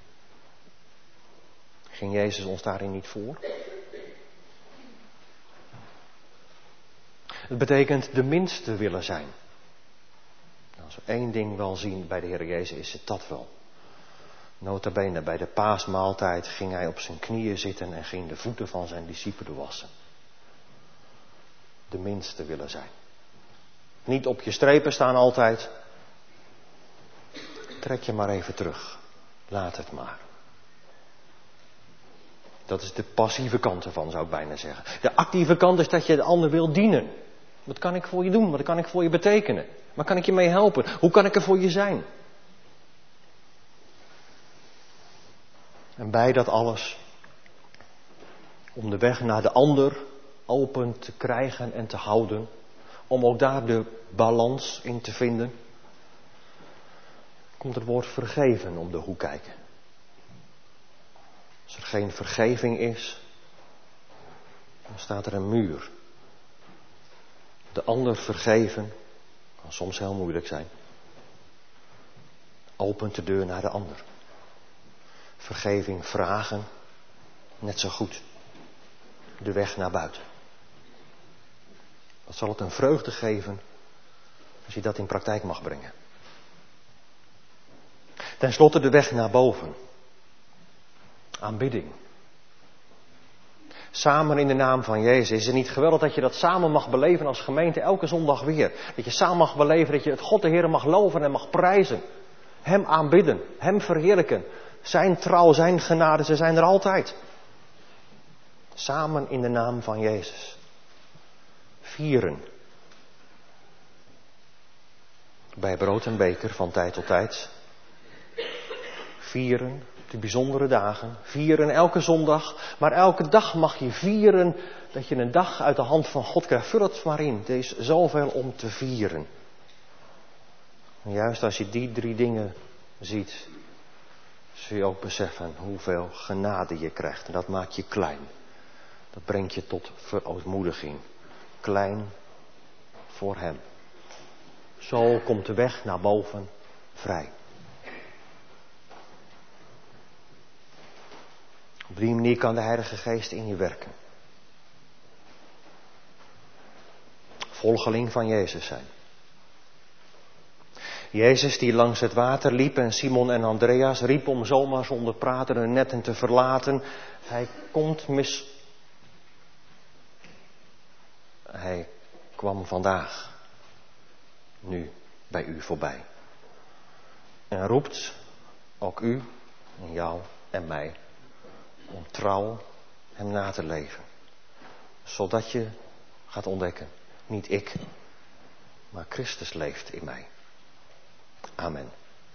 Ging Jezus ons daarin niet voor? Het betekent de minste willen zijn. Als we één ding wel zien bij de Heer Jezus is het dat wel. Nota bene, bij de paasmaaltijd ging hij op zijn knieën zitten en ging de voeten van zijn discipelen wassen. De minste willen zijn. Niet op je strepen staan altijd. Trek je maar even terug. Laat het maar. Dat is de passieve kant ervan, zou ik bijna zeggen. De actieve kant is dat je de ander wil dienen. Wat kan ik voor je doen? Wat kan ik voor je betekenen? Waar kan ik je mee helpen? Hoe kan ik er voor je zijn? En bij dat alles, om de weg naar de ander open te krijgen en te houden, om ook daar de balans in te vinden, komt het woord vergeven om de hoek kijken. Als er geen vergeving is, dan staat er een muur. De ander vergeven kan soms heel moeilijk zijn. Opent de deur naar de ander. Vergeving vragen, net zo goed. De weg naar buiten. Wat zal het een vreugde geven als je dat in praktijk mag brengen. Ten slotte de weg naar boven. Aanbidding. Samen in de naam van Jezus. Is het niet geweldig dat je dat samen mag beleven als gemeente elke zondag weer? Dat je samen mag beleven, dat je het God de Heer mag loven en mag prijzen. Hem aanbidden, Hem verheerlijken. Zijn trouw, zijn genade, ze zijn er altijd. Samen in de naam van Jezus. Vieren. Bij brood en beker van tijd tot tijd. Vieren. De bijzondere dagen. Vieren elke zondag. Maar elke dag mag je vieren dat je een dag uit de hand van God krijgt. Vul het maar in. Er is zoveel om te vieren. En juist als je die drie dingen ziet, zul je ook beseffen hoeveel genade je krijgt. En dat maakt je klein. Dat brengt je tot verootmoediging. Klein voor Hem. Zo komt de weg naar boven vrij. Op die manier kan de Heilige Geest in je werken. Volgeling van Jezus zijn. Jezus die langs het water liep en Simon en Andreas riep om zomaar zonder praten hun netten te verlaten. Hij komt mis... Hij kwam vandaag, nu, bij u voorbij. En roept ook u en jou en mij om trouw Hem na te leven. Zodat je gaat ontdekken, niet ik, maar Christus leeft in mij. Amen.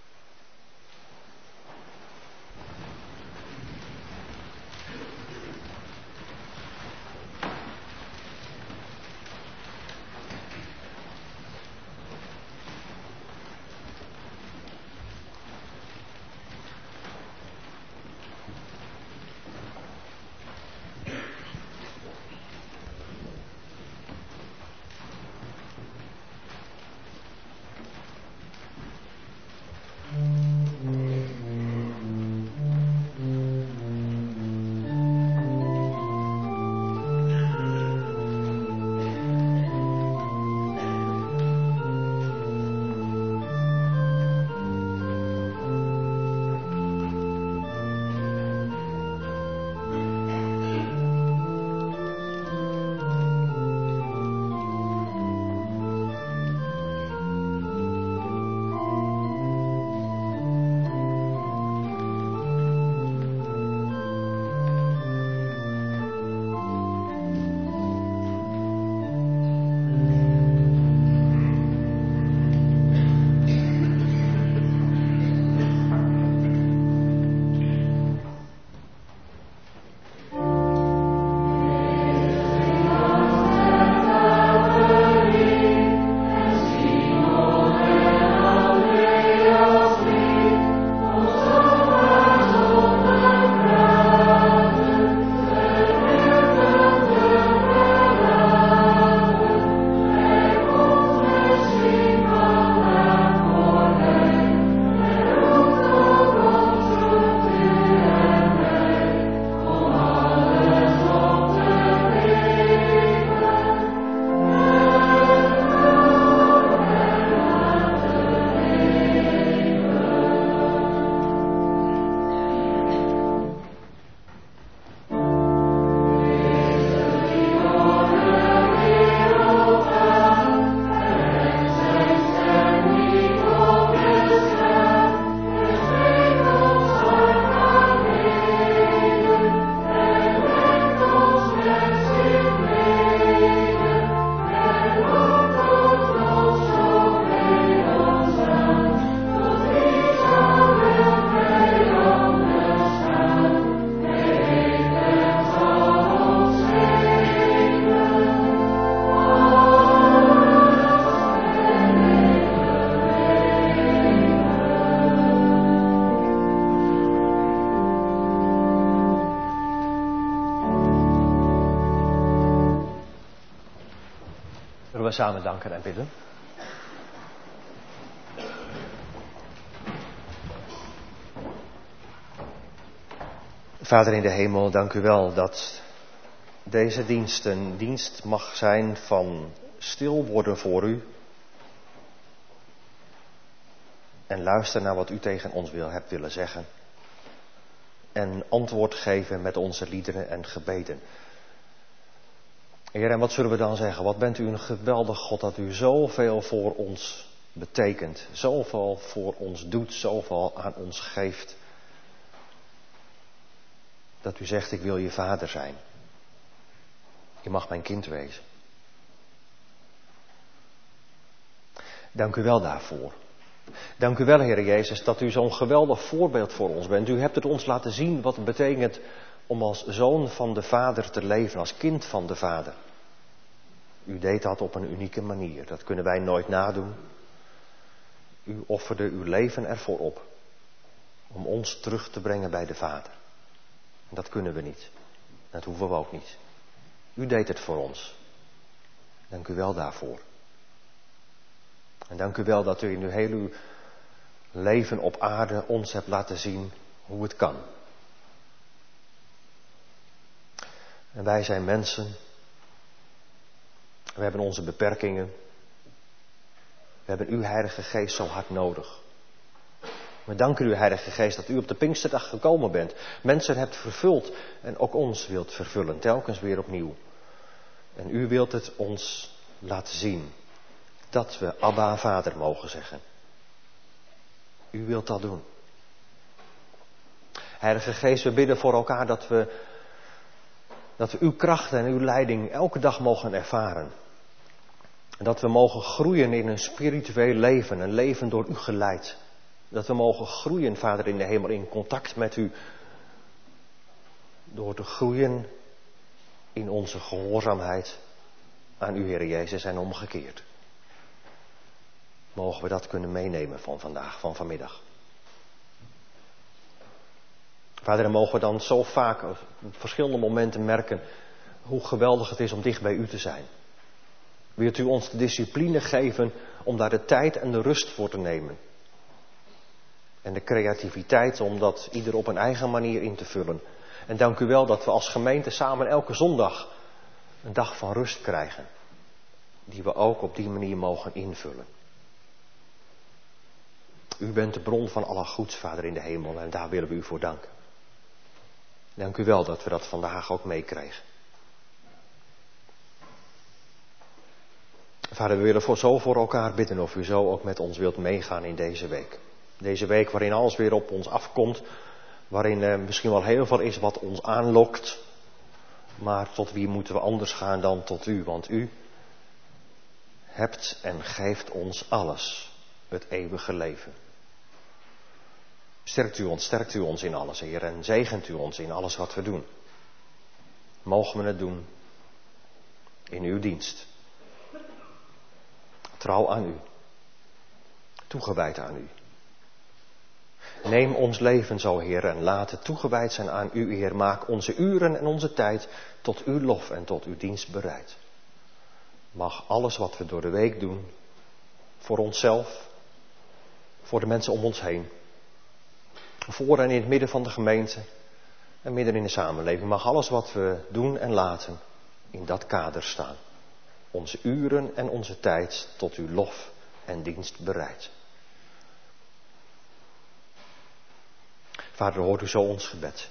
Zullen we samen danken en bidden? Vader in de hemel, dank u wel dat deze dienst een dienst mag zijn van stil worden voor u. en luister naar wat u tegen ons wil, hebt willen zeggen. En antwoord geven met onze liederen en gebeden. Heer, en wat zullen we dan zeggen? Wat bent u een geweldig God dat u zoveel voor ons betekent. Zoveel voor ons doet, zoveel aan ons geeft. Dat u zegt, ik wil je vader zijn. Je mag mijn kind wezen. Dank u wel daarvoor. Dank u wel, Heer Jezus, dat u zo'n geweldig voorbeeld voor ons bent. U hebt het ons laten zien wat het betekent om als zoon van de Vader te leven, als kind van de Vader. U deed dat op een unieke manier. Dat kunnen wij nooit nadoen. U offerde uw leven ervoor op om ons terug te brengen bij de Vader. En dat kunnen we niet. Dat hoeven we ook niet. U deed het voor ons. Dank u wel daarvoor. En dank u wel dat u in uw hele uw leven op aarde ons hebt laten zien hoe het kan. En wij zijn mensen. We hebben onze beperkingen. We hebben uw Heilige Geest zo hard nodig. We danken u, Heilige Geest, dat u op de Pinksterdag gekomen bent. Mensen hebt vervuld en ook ons wilt vervullen, telkens weer opnieuw. En u wilt het ons laten zien. Dat we Abba, Vader mogen zeggen. U wilt dat doen. Heilige Geest, we bidden voor elkaar dat we, dat we uw kracht en uw leiding elke dag mogen ervaren. En dat we mogen groeien in een spiritueel leven, een leven door u geleid. Dat we mogen groeien, Vader in de hemel, in contact met u. Door te groeien in onze gehoorzaamheid aan u, Heer Jezus, en omgekeerd. Mogen we dat kunnen meenemen van vandaag, van vanmiddag. Vader, dan mogen we dan zo vaak op verschillende momenten merken hoe geweldig het is om dicht bij u te zijn. Wilt u ons de discipline geven om daar de tijd en de rust voor te nemen. En de creativiteit om dat ieder op een eigen manier in te vullen. En dank u wel dat we als gemeente samen elke zondag een dag van rust krijgen. Die we ook op die manier mogen invullen. U bent de bron van alle goeds, Vader in de hemel, en daar willen we u voor danken. Dank u wel dat we dat vandaag ook meekregen. Vader, we willen voor zo voor elkaar bidden of u zo ook met ons wilt meegaan in deze week. Deze week waarin alles weer op ons afkomt, waarin eh, misschien wel heel veel is wat ons aanlokt. Maar tot wie moeten we anders gaan dan tot u, want u hebt en geeft ons alles, het eeuwige leven. Sterkt u ons, sterkt u ons in alles, Heer, en zegent u ons in alles wat we doen. Mogen we het doen in uw dienst. Trouw aan u. Toegewijd aan u. Neem ons leven zo, Heer, en laat het toegewijd zijn aan u, Heer. Maak onze uren en onze tijd tot uw lof en tot uw dienst bereid. Mag alles wat we door de week doen, voor onszelf, voor de mensen om ons heen, voor en in het midden van de gemeente en midden in de samenleving, mag alles wat we doen en laten in dat kader staan. Onze uren en onze tijd tot uw lof en dienst bereid. Vader, hoort u zo ons gebed.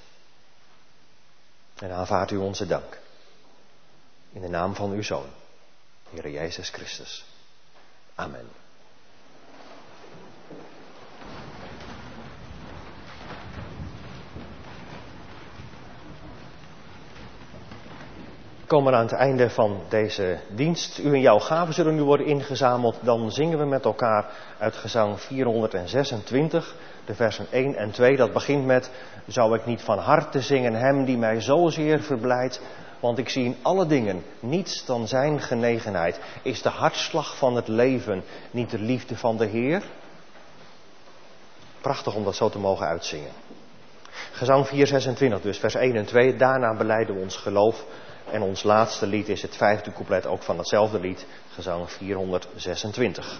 En aanvaardt u onze dank. In de naam van uw Zoon, Heer Jezus Christus. Amen. We komen aan het einde van deze dienst. U en jouw gaven zullen nu worden ingezameld. Dan zingen we met elkaar uit gezang vierhonderdzesentwintig, de versen één en twee. Dat begint met: zou ik niet van harte zingen hem die mij zozeer verblijdt, want ik zie in alle dingen niets dan zijn genegenheid. Is de hartslag van het leven niet de liefde van de Heer? Prachtig om dat zo te mogen uitzingen. Gezang vierhonderdzesentwintig, dus vers één en twee. Daarna belijden we ons geloof. En ons laatste lied is het vijfde couplet ook van hetzelfde lied, gezang vierhonderdzesentwintig.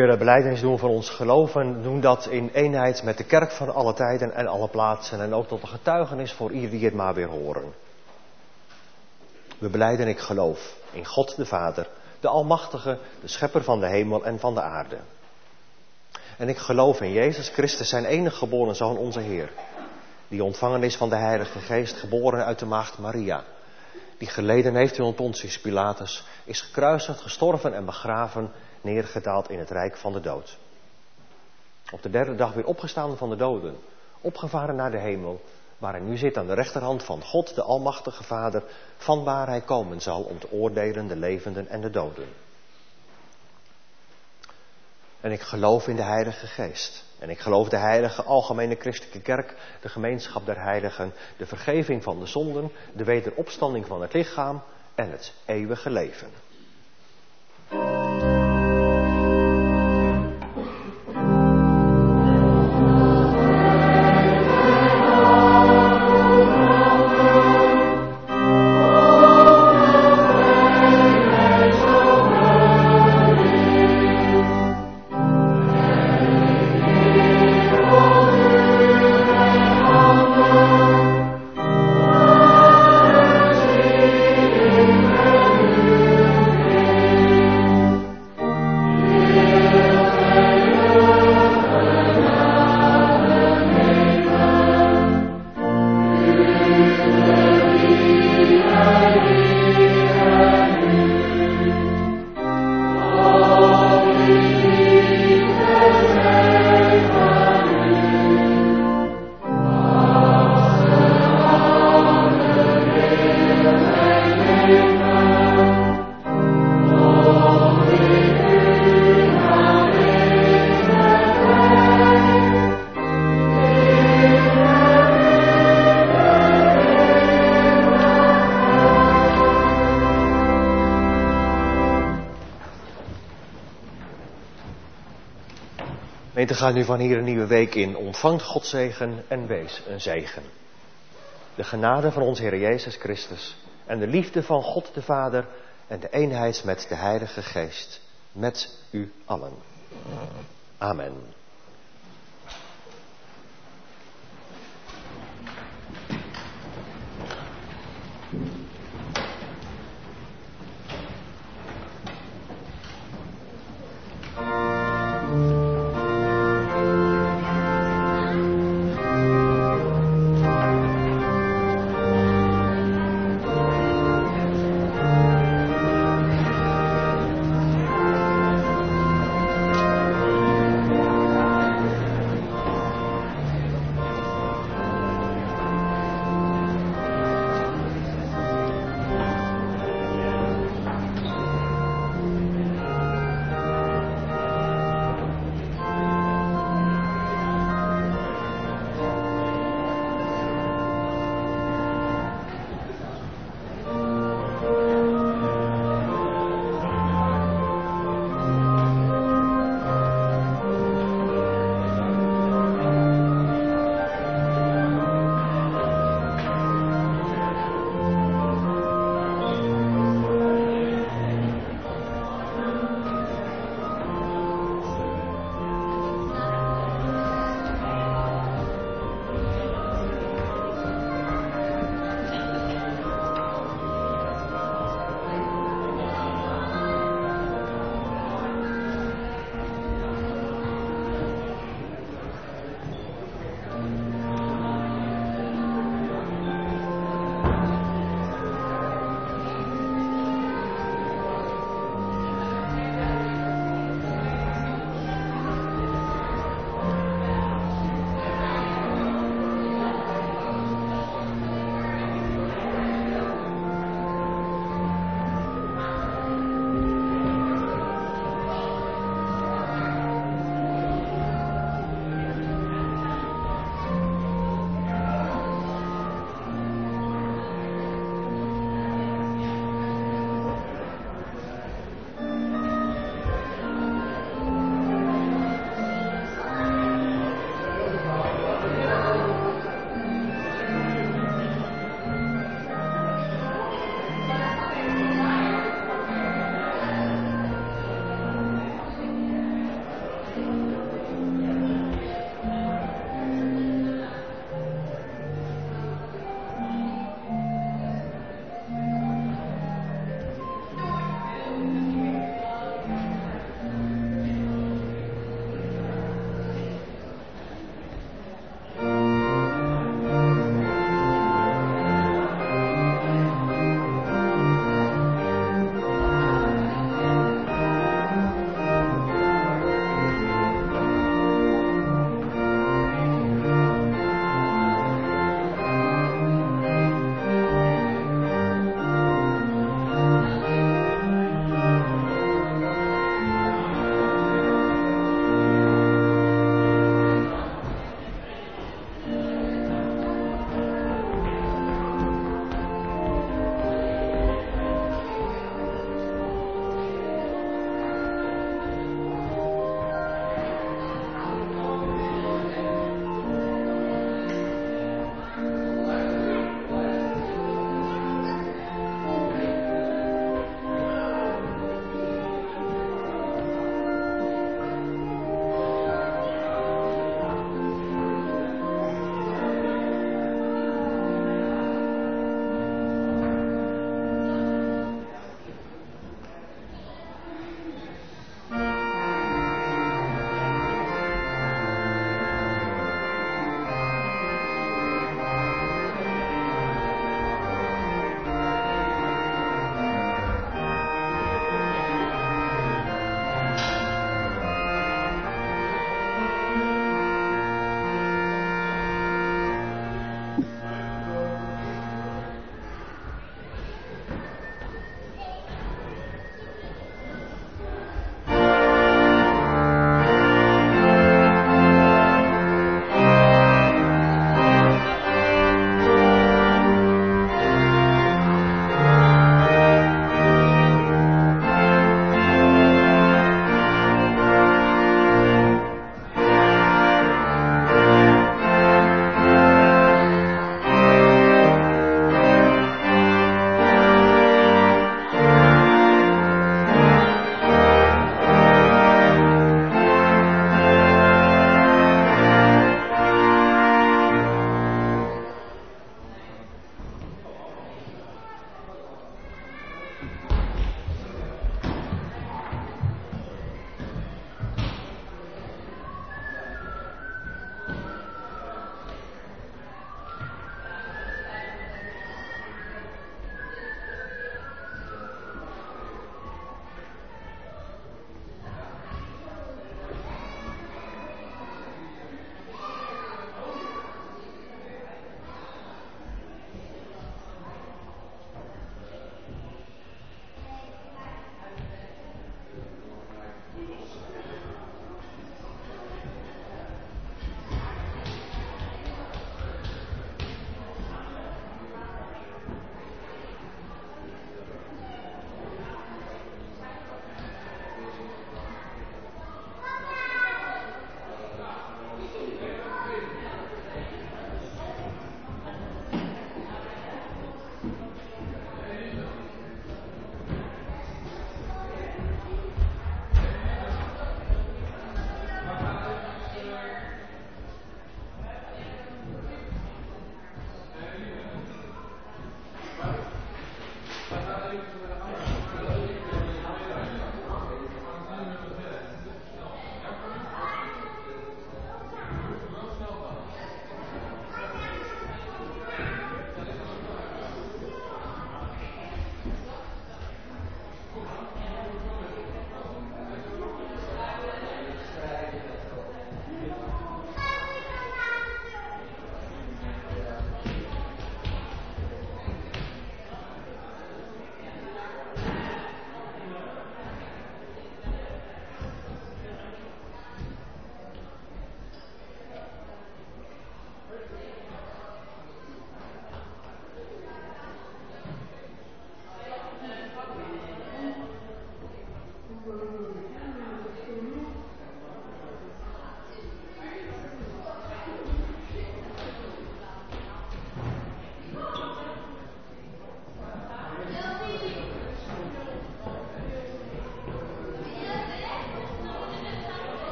willen belijdenis doen van ons geloof en doen dat in eenheid met de kerk van alle tijden en alle plaatsen en ook tot een getuigenis voor ieder die het maar weer horen. We belijden ik geloof in God de Vader, de Almachtige, de Schepper van de hemel en van de aarde. En ik geloof in Jezus Christus, zijn enige geboren Zoon, onze Heer, die ontvangen is van de Heilige Geest, geboren uit de maagd Maria, die geleden heeft in Pontius Pilatus, is gekruisigd, gestorven en begraven, neergedaald in het rijk van de dood. Op de derde dag weer opgestaan van de doden, opgevaren naar de hemel, waar hij nu zit aan de rechterhand van God, de Almachtige Vader, vanwaar hij komen zal om te oordelen de levenden en de doden. En ik geloof in de Heilige Geest. En ik geloof de heilige algemene christelijke kerk, de gemeenschap der heiligen, de vergeving van de zonden, de wederopstanding van het lichaam en het eeuwige leven. Gemeente, gaat nu van hier een nieuwe week in. Ontvangt Gods zegen en wees een zegen. De genade van onze Heer Jezus Christus en de liefde van God de Vader en de eenheid met de Heilige Geest, met u allen. Amen.